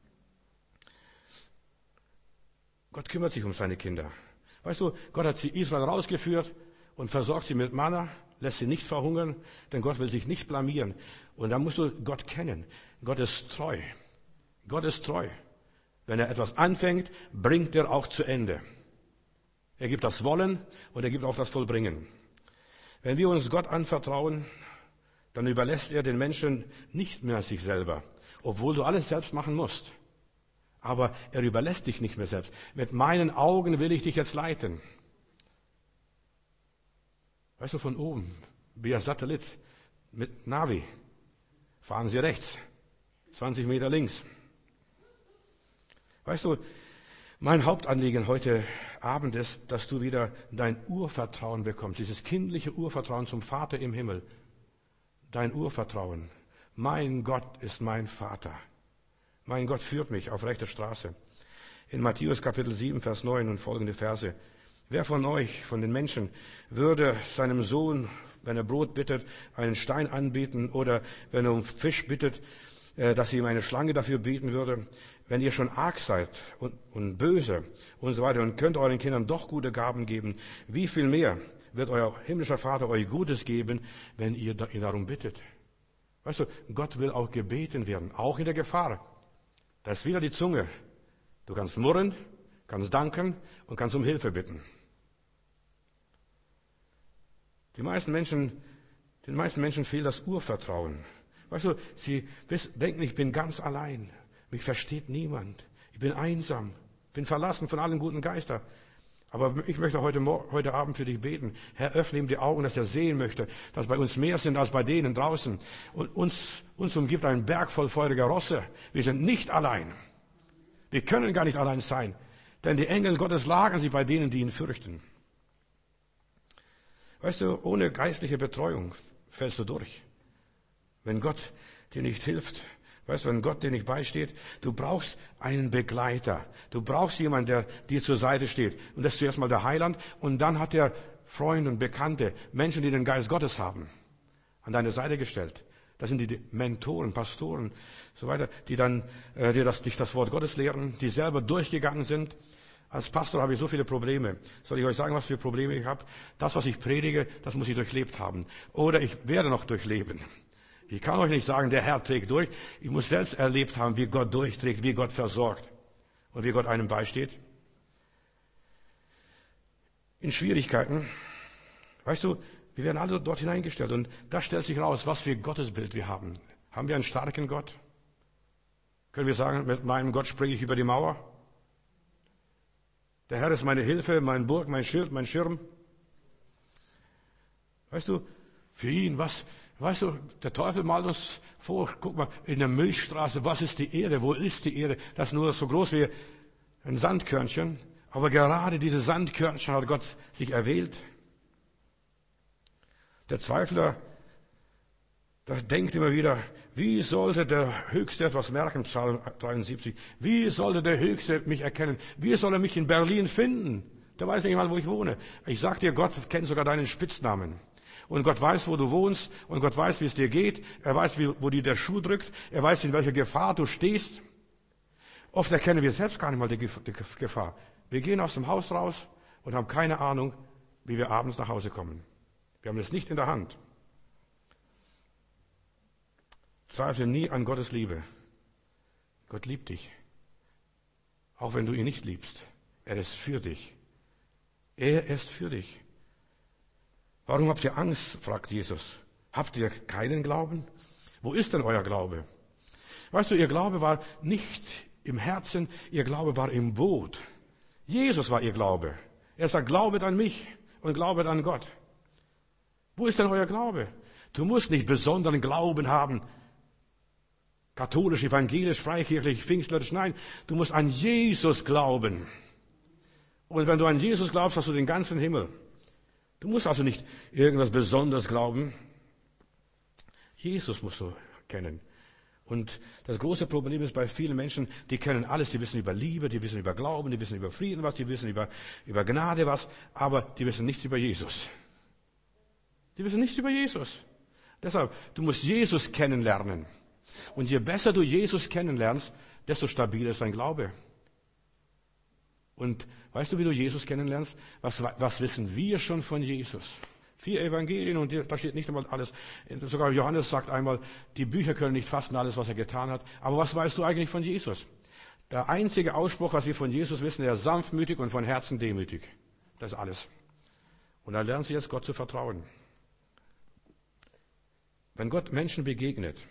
Gott kümmert sich um seine Kinder. Weißt du, Gott hat sie Israel rausgeführt und versorgt sie mit Manna, lässt sie nicht verhungern, denn Gott will sich nicht blamieren. Und da musst du Gott kennen. Gott ist treu. Gott ist treu. Wenn er etwas anfängt, bringt er auch zu Ende. Er gibt das Wollen und er gibt auch das Vollbringen. Wenn wir uns Gott anvertrauen, dann überlässt er den Menschen nicht mehr sich selber, obwohl du alles selbst machen musst. Aber er überlässt dich nicht mehr selbst. Mit meinen Augen will ich dich jetzt leiten. Weißt du, von oben, wie ein Satellit mit Navi, fahren Sie rechts, 20 Meter links. Weißt du, mein Hauptanliegen heute Abend ist, dass du wieder dein Urvertrauen bekommst, dieses kindliche Urvertrauen zum Vater im Himmel. Dein Urvertrauen. Mein Gott ist mein Vater. Mein Gott führt mich auf rechter Straße. In Matthäus Kapitel 7, Vers 9 und folgende Verse. Wer von euch, von den Menschen, würde seinem Sohn, wenn er Brot bittet, einen Stein anbieten oder wenn er um Fisch bittet, dass ihr ihm eine Schlange dafür bieten würde? Wenn ihr schon arg seid und böse und so weiter und könnt euren Kindern doch gute Gaben geben, wie viel mehr wird euer himmlischer Vater euch Gutes geben, wenn ihr ihn darum bittet? Weißt du, Gott will auch gebeten werden, auch in der Gefahr. Da ist wieder die Zunge. Du kannst murren, kannst danken und kannst um Hilfe bitten. Den meisten Menschen fehlt das Urvertrauen. Weißt du, sie denken, ich bin ganz allein. Mich versteht niemand. Ich bin einsam. Bin verlassen von allen guten Geistern. Aber ich möchte heute Abend für dich beten. Herr, öffne ihm die Augen, dass er sehen möchte, dass bei uns mehr sind als bei denen draußen. Und uns umgibt ein Berg voll feuriger Rosse. Wir sind nicht allein. Wir können gar nicht allein sein. Denn die Engel Gottes lagern sich bei denen, die ihn fürchten. Weißt du, ohne geistliche Betreuung fällst du durch. Wenn Gott dir nicht hilft, weißt du, wenn Gott dir nicht beisteht, du brauchst einen Begleiter. Du brauchst jemanden, der dir zur Seite steht. Und das ist zuerst mal der Heiland. Und dann hat er Freunde und Bekannte, Menschen, die den Geist Gottes haben, an deine Seite gestellt. Das sind die Mentoren, Pastoren, so weiter, die dann dich das Wort Gottes lehren, die selber durchgegangen sind. Als Pastor habe ich so viele Probleme. Soll ich euch sagen, was für Probleme ich habe? Das, was ich predige, das muss ich durchlebt haben. Oder ich werde noch durchleben. Ich kann euch nicht sagen, der Herr trägt durch. Ich muss selbst erlebt haben, wie Gott durchträgt, wie Gott versorgt und wie Gott einem beisteht. In Schwierigkeiten, weißt du, wir werden alle dort hineingestellt und da stellt sich raus, was für Gottesbild wir haben. Haben wir einen starken Gott? Können wir sagen, mit meinem Gott springe ich über die Mauer? Der Herr ist meine Hilfe, mein Burg, mein Schild, mein Schirm. Weißt du, für ihn, weißt du, der Teufel malt uns vor, guck mal, in der Milchstraße, was ist die Erde, wo ist die Erde? Das ist nur so groß wie ein Sandkörnchen. Aber gerade diese Sandkörnchen hat Gott sich erwählt. Der Zweifler, der denkt immer wieder, wie sollte der Höchste etwas merken, Psalm 73, wie sollte der Höchste mich erkennen? Wie soll er mich in Berlin finden? Der weiß nicht mal, wo ich wohne. Ich sag dir, Gott kennt sogar deinen Spitznamen. Und Gott weiß, wo du wohnst. Und Gott weiß, wie es dir geht. Er weiß, wo dir der Schuh drückt. Er weiß, in welcher Gefahr du stehst. Oft erkennen wir selbst gar nicht mal die Gefahr. Wir gehen aus dem Haus raus und haben keine Ahnung, wie wir abends nach Hause kommen. Wir haben es nicht in der Hand. Zweifle nie an Gottes Liebe. Gott liebt dich. Auch wenn du ihn nicht liebst. Er ist für dich. Er ist für dich. Warum habt ihr Angst? Fragt Jesus. Habt ihr keinen Glauben? Wo ist denn euer Glaube? Weißt du, ihr Glaube war nicht im Herzen, ihr Glaube war im Boot. Jesus war ihr Glaube. Er sagt, glaubet an mich und glaubet an Gott. Wo ist denn euer Glaube? Du musst nicht besonderen Glauben haben. Katholisch, evangelisch, freikirchlich, pfingstlerisch. Nein, du musst an Jesus glauben. Und wenn du an Jesus glaubst, hast du den ganzen Himmel. Du musst also nicht irgendwas Besonderes glauben. Jesus musst du kennen. Und das große Problem ist bei vielen Menschen, die kennen alles, die wissen über Liebe, die wissen über Glauben, die wissen über Frieden was, die wissen über Gnade was, aber die wissen nichts über Jesus. Die wissen nichts über Jesus. Deshalb, du musst Jesus kennenlernen. Und je besser du Jesus kennenlernst, desto stabiler ist dein Glaube. Und weißt du, wie du Jesus kennenlernst? Was wissen wir schon von Jesus? 4 Evangelien und da steht nicht einmal alles. Sogar Johannes sagt einmal, die Bücher können nicht fassen alles, was er getan hat. Aber was weißt du eigentlich von Jesus? Der einzige Ausspruch, was wir von Jesus wissen, er ist sanftmütig und von Herzen demütig. Das ist alles. Und da lernst du jetzt Gott zu vertrauen. Wenn Gott Menschen begegnet,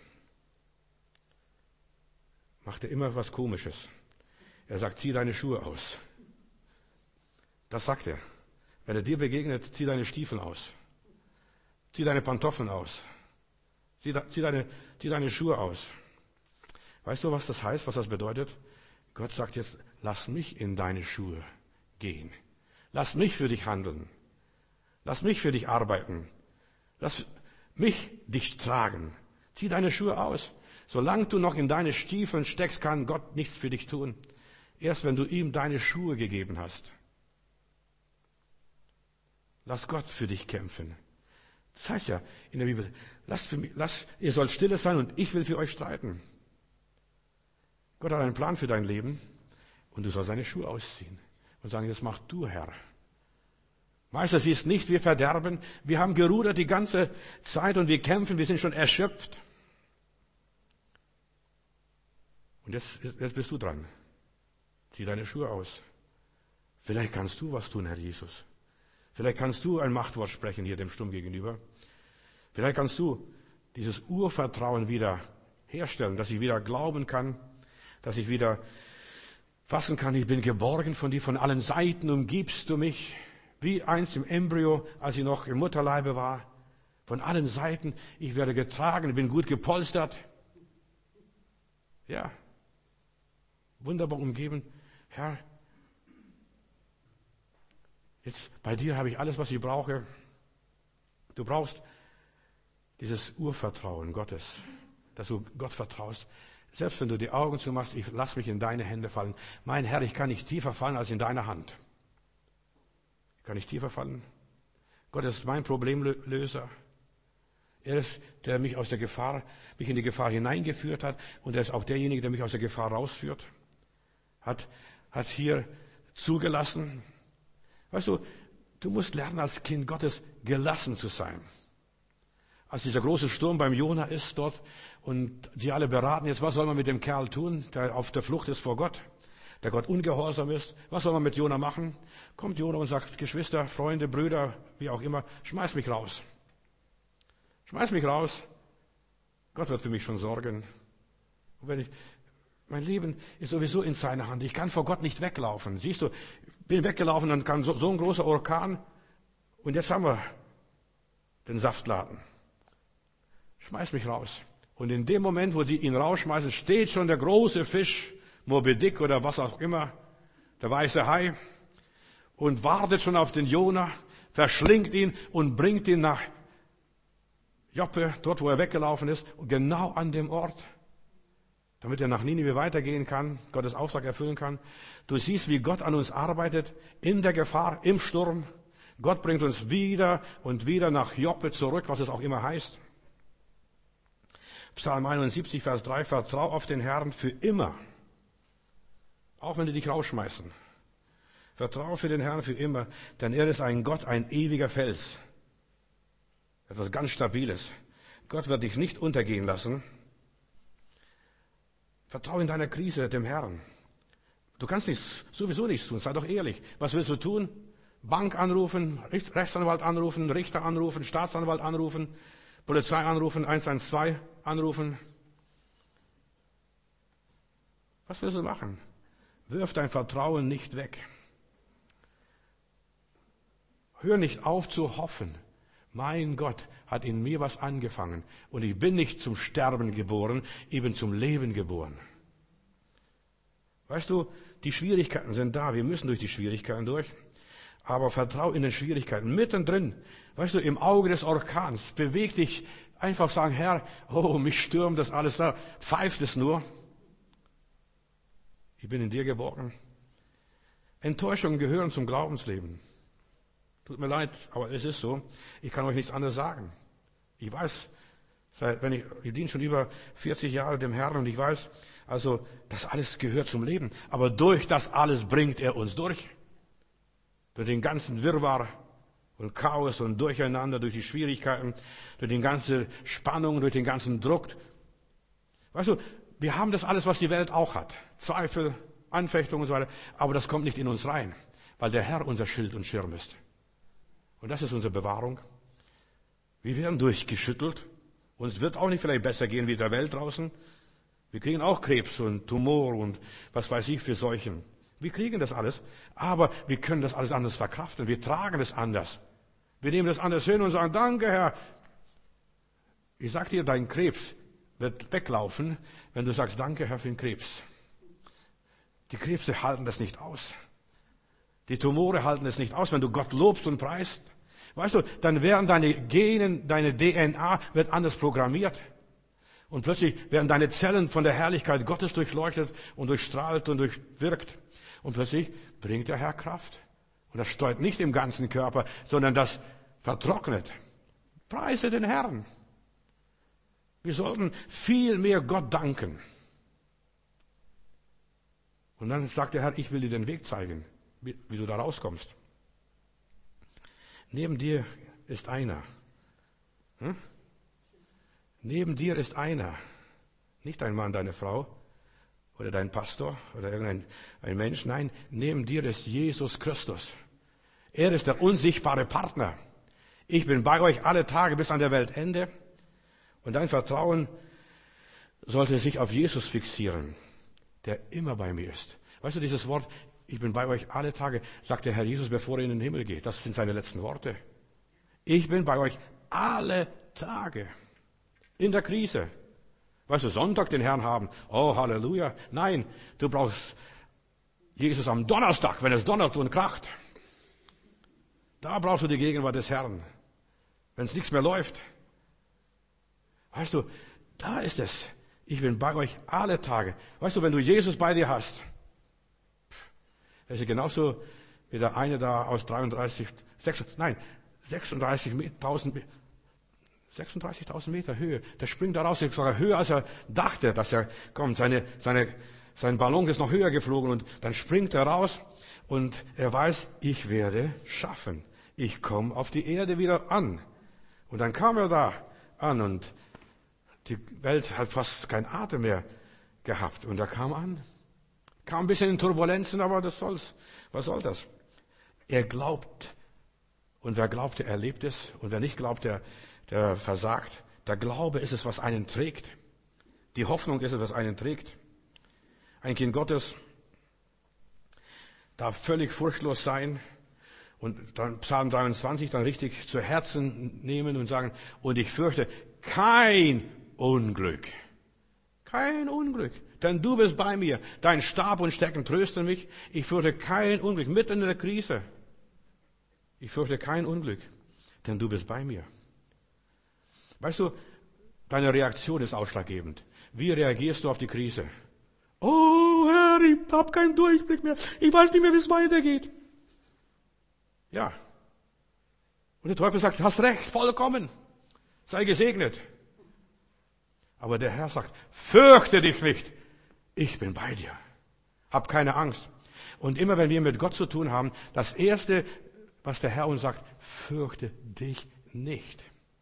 macht er immer was Komisches. Er sagt, zieh deine Schuhe aus. Das sagt er. Wenn er dir begegnet, zieh deine Stiefel aus. Zieh deine Pantoffeln aus. Zieh deine Schuhe aus. Weißt du, was das heißt, was das bedeutet? Gott sagt jetzt, lass mich in deine Schuhe gehen. Lass mich für dich handeln. Lass mich für dich arbeiten. Lass mich dich tragen. Zieh deine Schuhe aus. Solange du noch in deine Stiefeln steckst, kann Gott nichts für dich tun. Erst wenn du ihm deine Schuhe gegeben hast. Lass Gott für dich kämpfen. Das heißt ja in der Bibel, ihr sollt stille sein und ich will für euch streiten. Gott hat einen Plan für dein Leben und du sollst seine Schuhe ausziehen und sagen, das mach du, Herr. Meister, siehst nicht, wir verderben. Wir haben gerudert die ganze Zeit und wir kämpfen, wir sind schon erschöpft. Und jetzt bist du dran. Zieh deine Schuhe aus. Vielleicht kannst du was tun, Herr Jesus. Vielleicht kannst du ein Machtwort sprechen hier dem Stumm gegenüber. Vielleicht kannst du dieses Urvertrauen wieder herstellen, dass ich wieder glauben kann, dass ich wieder fassen kann, ich bin geborgen von dir, von allen Seiten umgibst du mich, wie einst im Embryo, als ich noch im Mutterleibe war. Von allen Seiten, ich werde getragen, ich bin gut gepolstert. Ja, wunderbar umgeben. Herr, jetzt bei dir habe ich alles, was ich brauche. Du brauchst dieses Urvertrauen Gottes, dass du Gott vertraust. Selbst wenn du die Augen zumachst, ich lass mich in deine Hände fallen. Mein Herr, ich kann nicht tiefer fallen als in deiner Hand. Ich kann nicht tiefer fallen. Gott ist mein Problemlöser. Er ist, der mich in die Gefahr hineingeführt hat, und er ist auch derjenige, der mich aus der Gefahr rausführt. Hat hier zugelassen. Weißt du, du musst lernen, als Kind Gottes gelassen zu sein. Als dieser große Sturm beim Jona ist dort und die alle beraten, jetzt was soll man mit dem Kerl tun, der auf der Flucht ist vor Gott, der Gott ungehorsam ist, was soll man mit Jona machen? Kommt Jona und sagt, Geschwister, Freunde, Brüder, wie auch immer, schmeiß mich raus. Schmeiß mich raus. Gott wird für mich schon sorgen. Und mein Leben ist sowieso in seiner Hand. Ich kann vor Gott nicht weglaufen. Siehst du, bin weggelaufen, dann kam so ein großer Orkan. Und jetzt haben wir den Saftladen. Schmeiß mich raus. Und in dem Moment, wo sie ihn rausschmeißen, steht schon der große Fisch, Moby Dick oder was auch immer, der weiße Hai, und wartet schon auf den Jona, verschlingt ihn und bringt ihn nach Joppe, dort wo er weggelaufen ist, und genau an dem Ort, damit er nach Ninive weitergehen kann, Gottes Auftrag erfüllen kann. Du siehst, wie Gott an uns arbeitet, in der Gefahr, im Sturm. Gott bringt uns wieder und wieder nach Joppe zurück, was es auch immer heißt. Psalm 71, Vers 3, vertrau auf den Herrn für immer. Auch wenn die dich rausschmeißen. Vertraue für den Herrn für immer, denn er ist ein Gott, ein ewiger Fels. Etwas ganz Stabiles. Gott wird dich nicht untergehen lassen. Vertraue in deiner Krise dem Herrn. Du kannst sowieso nichts tun, sei doch ehrlich. Was willst du tun? Bank anrufen, Rechtsanwalt anrufen, Richter anrufen, Staatsanwalt anrufen, Polizei anrufen, 112 anrufen. Was willst du machen? Wirf dein Vertrauen nicht weg. Hör nicht auf zu hoffen. Mein Gott hat in mir was angefangen. Und ich bin nicht zum Sterben geboren, ich bin zum Leben geboren. Weißt du, die Schwierigkeiten sind da. Wir müssen durch die Schwierigkeiten durch. Aber vertrau in den Schwierigkeiten. Mittendrin, weißt du, im Auge des Orkans, beweg dich, einfach sagen, Herr, oh, mich stürmt das alles da, pfeift es nur. Ich bin in dir geborgen. Enttäuschungen gehören zum Glaubensleben. Tut mir leid, aber es ist so. Ich kann euch nichts anderes sagen. Ich weiß, ich diene schon über 40 Jahre dem Herrn und ich weiß, also, das alles gehört zum Leben. Aber durch das alles bringt er uns durch. Durch den ganzen Wirrwarr und Chaos und Durcheinander, durch die Schwierigkeiten, durch die ganze Spannung, durch den ganzen Druck. Weißt du, wir haben das alles, was die Welt auch hat. Zweifel, Anfechtungen und so weiter. Aber das kommt nicht in uns rein, weil der Herr unser Schild und Schirm ist. Und das ist unsere Bewahrung. Wir werden durchgeschüttelt. Uns wird auch nicht vielleicht besser gehen wie der Welt draußen. Wir kriegen auch Krebs und Tumor und was weiß ich für Seuchen. Wir kriegen das alles, aber wir können das alles anders verkraften. Wir tragen es anders. Wir nehmen das anders hin und sagen, danke Herr. Ich sag dir, dein Krebs wird weglaufen, wenn du sagst, danke Herr für den Krebs. Die Krebse halten das nicht aus. Die Tumore halten es nicht aus, wenn du Gott lobst und preist. Weißt du, dann werden deine Genen, deine DNA wird anders programmiert. Und plötzlich werden deine Zellen von der Herrlichkeit Gottes durchleuchtet und durchstrahlt und durchwirkt. Und plötzlich bringt der Herr Kraft. Und das steuert nicht im ganzen Körper, sondern das vertrocknet. Preise den Herrn. Wir sollten viel mehr Gott danken. Und dann sagt der Herr, ich will dir den Weg zeigen, wie du da rauskommst. Neben dir ist einer. Neben dir ist einer. Nicht dein Mann, deine Frau oder dein Pastor oder irgendein Mensch. Nein, neben dir ist Jesus Christus. Er ist der unsichtbare Partner. Ich bin bei euch alle Tage bis an der Weltende. Und dein Vertrauen sollte sich auf Jesus fixieren, der immer bei mir ist. Weißt du, dieses Wort, ich bin bei euch alle Tage, sagt der Herr Jesus, bevor er in den Himmel geht. Das sind seine letzten Worte. Ich bin bei euch alle Tage. In der Krise. Weißt du, Sonntag den Herrn haben. Oh, Halleluja. Nein, du brauchst Jesus am Donnerstag, wenn es donnert und kracht. Da brauchst du die Gegenwart des Herrn. Wenn es nichts mehr läuft. Weißt du, da ist es. Ich bin bei euch alle Tage. Weißt du, wenn du Jesus bei dir hast, das ist genauso wie der eine da aus 36.000 Meter Höhe. Der springt da raus, sogar höher als er dachte, dass er kommt. Sein Ballon ist noch höher geflogen und dann springt er raus und er weiß, ich werde schaffen. Ich komme auf die Erde wieder an. Und dann kam er da an und die Welt hat fast keinen Atem mehr gehabt. Und er kam an. Kam ein bisschen in Turbulenzen, aber was soll das? Er glaubt. Und wer glaubt, der erlebt es. Und wer nicht glaubt, der versagt. Der Glaube ist es, was einen trägt. Die Hoffnung ist es, was einen trägt. Ein Kind Gottes darf völlig furchtlos sein und dann Psalm 23 dann richtig zu Herzen nehmen und sagen, und ich fürchte kein Unglück. Kein Unglück. Denn du bist bei mir. Dein Stab und Stecken trösten mich. Ich fürchte kein Unglück. Mitten in der Krise. Ich fürchte kein Unglück. Denn du bist bei mir. Weißt du, deine Reaktion ist ausschlaggebend. Wie reagierst du auf die Krise? Oh Herr, ich habe keinen Durchblick mehr. Ich weiß nicht mehr, wie es weitergeht. Ja. Und der Teufel sagt, hast recht, vollkommen. Sei gesegnet. Aber der Herr sagt, fürchte dich nicht. Ich bin bei dir. Hab keine Angst. Und immer wenn wir mit Gott zu tun haben, das Erste, was der Herr uns sagt, fürchte dich nicht.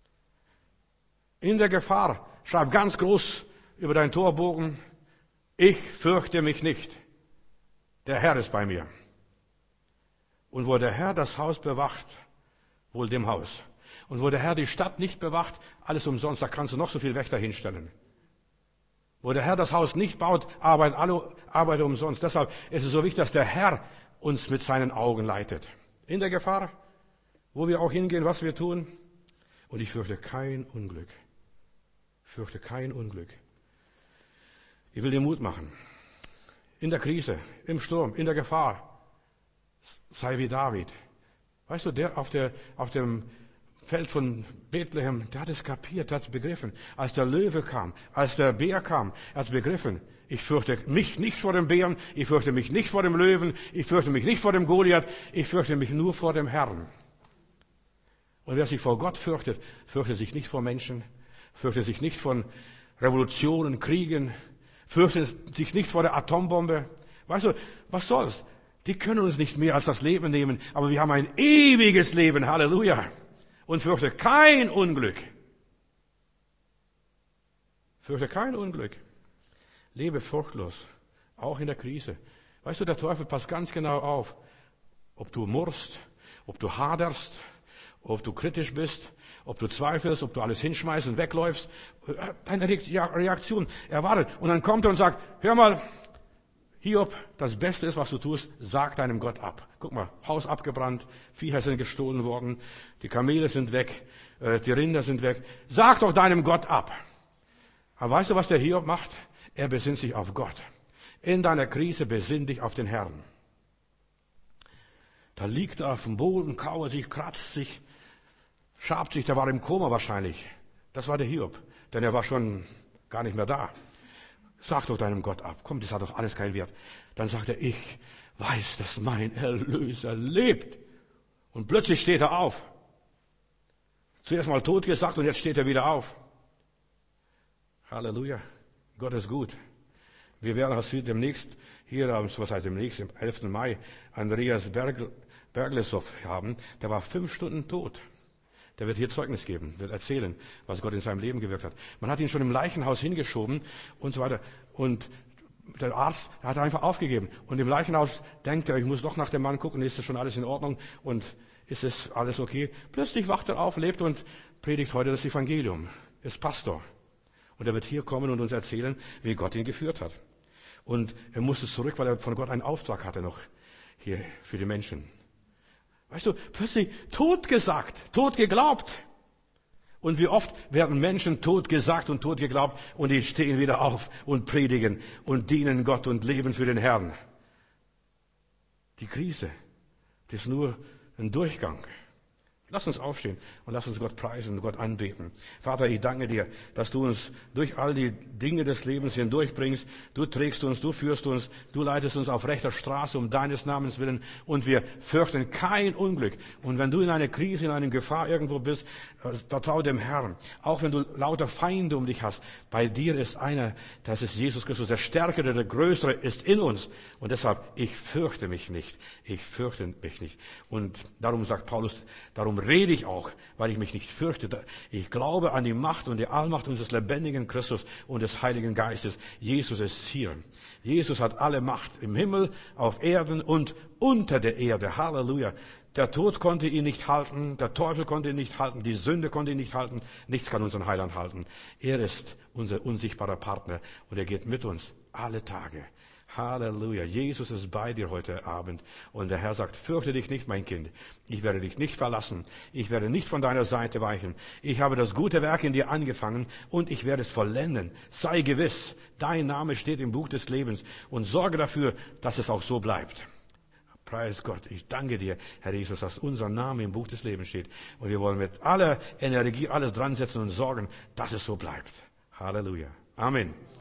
In der Gefahr, schreib ganz groß über deinen Torbogen, ich fürchte mich nicht. Der Herr ist bei mir. Und wo der Herr das Haus bewacht, wohl dem Haus. Und wo der Herr die Stadt nicht bewacht, alles umsonst, da kannst du noch so viel Wächter hinstellen. Wo der Herr das Haus nicht baut, arbeiten alle Arbeiter umsonst. Deshalb ist es so wichtig, dass der Herr uns mit seinen Augen leitet. In der Gefahr, wo wir auch hingehen, was wir tun. Und ich fürchte kein Unglück. Fürchte kein Unglück. Ich will dir Mut machen. In der Krise, im Sturm, in der Gefahr. Sei wie David. Weißt du, der auf dem Feld von Bethlehem, der hat es kapiert, der hat es begriffen. Als der Löwe kam, als der Bär kam, er hat es begriffen. Ich fürchte mich nicht vor dem Bären, ich fürchte mich nicht vor dem Löwen, ich fürchte mich nicht vor dem Goliath, ich fürchte mich nur vor dem Herrn. Und wer sich vor Gott fürchtet, fürchtet sich nicht vor Menschen, fürchtet sich nicht von Revolutionen, Kriegen, fürchtet sich nicht vor der Atombombe. Weißt du, was soll's? Die können uns nicht mehr als das Leben nehmen, aber wir haben ein ewiges Leben, Halleluja. Und fürchte kein Unglück. Fürchte kein Unglück. Lebe furchtlos, auch in der Krise. Weißt du, der Teufel passt ganz genau auf, ob du murrst, ob du haderst, ob du kritisch bist, ob du zweifelst, ob du alles hinschmeißt und wegläufst. Deine Reaktion erwartet. Und dann kommt er und sagt, hör mal, Hiob, das Beste ist, was du tust, sag deinem Gott ab. Guck mal, Haus abgebrannt, Viecher sind gestohlen worden, die Kamele sind weg, die Rinder sind weg. Sag doch deinem Gott ab. Aber weißt du, was der Hiob macht? Er besinnt sich auf Gott. In deiner Krise besinn dich auf den Herrn. Da liegt er auf dem Boden, kauert sich, kratzt sich, schabt sich, der war im Koma wahrscheinlich. Das war der Hiob, denn er war schon gar nicht mehr da. Sag doch deinem Gott ab. Komm, das hat doch alles keinen Wert. Dann sagt er, ich weiß, dass mein Erlöser lebt. Und plötzlich steht er auf. Zuerst mal tot gesagt und jetzt steht er wieder auf. Halleluja. Gott ist gut. Wir werden demnächst hier, was heißt demnächst, am 11. Mai, Andreas Berglesov haben. Der war 5 Stunden tot. Der wird hier Zeugnis geben, wird erzählen, was Gott in seinem Leben gewirkt hat. Man hat ihn schon im Leichenhaus hingeschoben und so weiter. Und der Arzt hat einfach aufgegeben. Und im Leichenhaus denkt er, ich muss doch nach dem Mann gucken, ist das schon alles in Ordnung und ist es alles okay? Plötzlich wacht er auf, lebt und predigt heute das Evangelium. Ist Pastor. Und er wird hier kommen und uns erzählen, wie Gott ihn geführt hat. Und er musste zurück, weil er von Gott einen Auftrag hatte noch hier für die Menschen. Weißt du, plötzlich tot gesagt, tot geglaubt. Und wie oft werden Menschen tot gesagt und tot geglaubt und die stehen wieder auf und predigen und dienen Gott und leben für den Herrn. Die Krise, das ist nur ein Durchgang. Lass uns aufstehen und lass uns Gott preisen und Gott anbeten. Vater, ich danke dir, dass du uns durch all die Dinge des Lebens hindurchbringst. Du trägst uns, du führst uns, du leitest uns auf rechter Straße um deines Namens willen und wir fürchten kein Unglück. Und wenn du in einer Krise, in einer Gefahr irgendwo bist, vertraue dem Herrn. Auch wenn du lauter Feinde um dich hast, bei dir ist einer, das ist Jesus Christus, der Stärkere, der Größere ist in uns. Und deshalb, ich fürchte mich nicht. Ich fürchte mich nicht. Und darum sagt Paulus, darum rede ich auch, weil ich mich nicht fürchte. Ich glaube an die Macht und die Allmacht unseres lebendigen Christus und des Heiligen Geistes. Jesus ist hier. Jesus hat alle Macht im Himmel, auf Erden und unter der Erde. Halleluja. Der Tod konnte ihn nicht halten, der Teufel konnte ihn nicht halten, die Sünde konnte ihn nicht halten. Nichts kann unseren Heiland halten. Er ist unser unsichtbarer Partner und er geht mit uns alle Tage. Halleluja. Jesus ist bei dir heute Abend. Und der Herr sagt, fürchte dich nicht, mein Kind. Ich werde dich nicht verlassen. Ich werde nicht von deiner Seite weichen. Ich habe das gute Werk in dir angefangen und ich werde es vollenden. Sei gewiss, dein Name steht im Buch des Lebens und sorge dafür, dass es auch so bleibt. Preis Gott. Ich danke dir, Herr Jesus, dass unser Name im Buch des Lebens steht. Und wir wollen mit aller Energie alles dran setzen und sorgen, dass es so bleibt. Halleluja. Amen.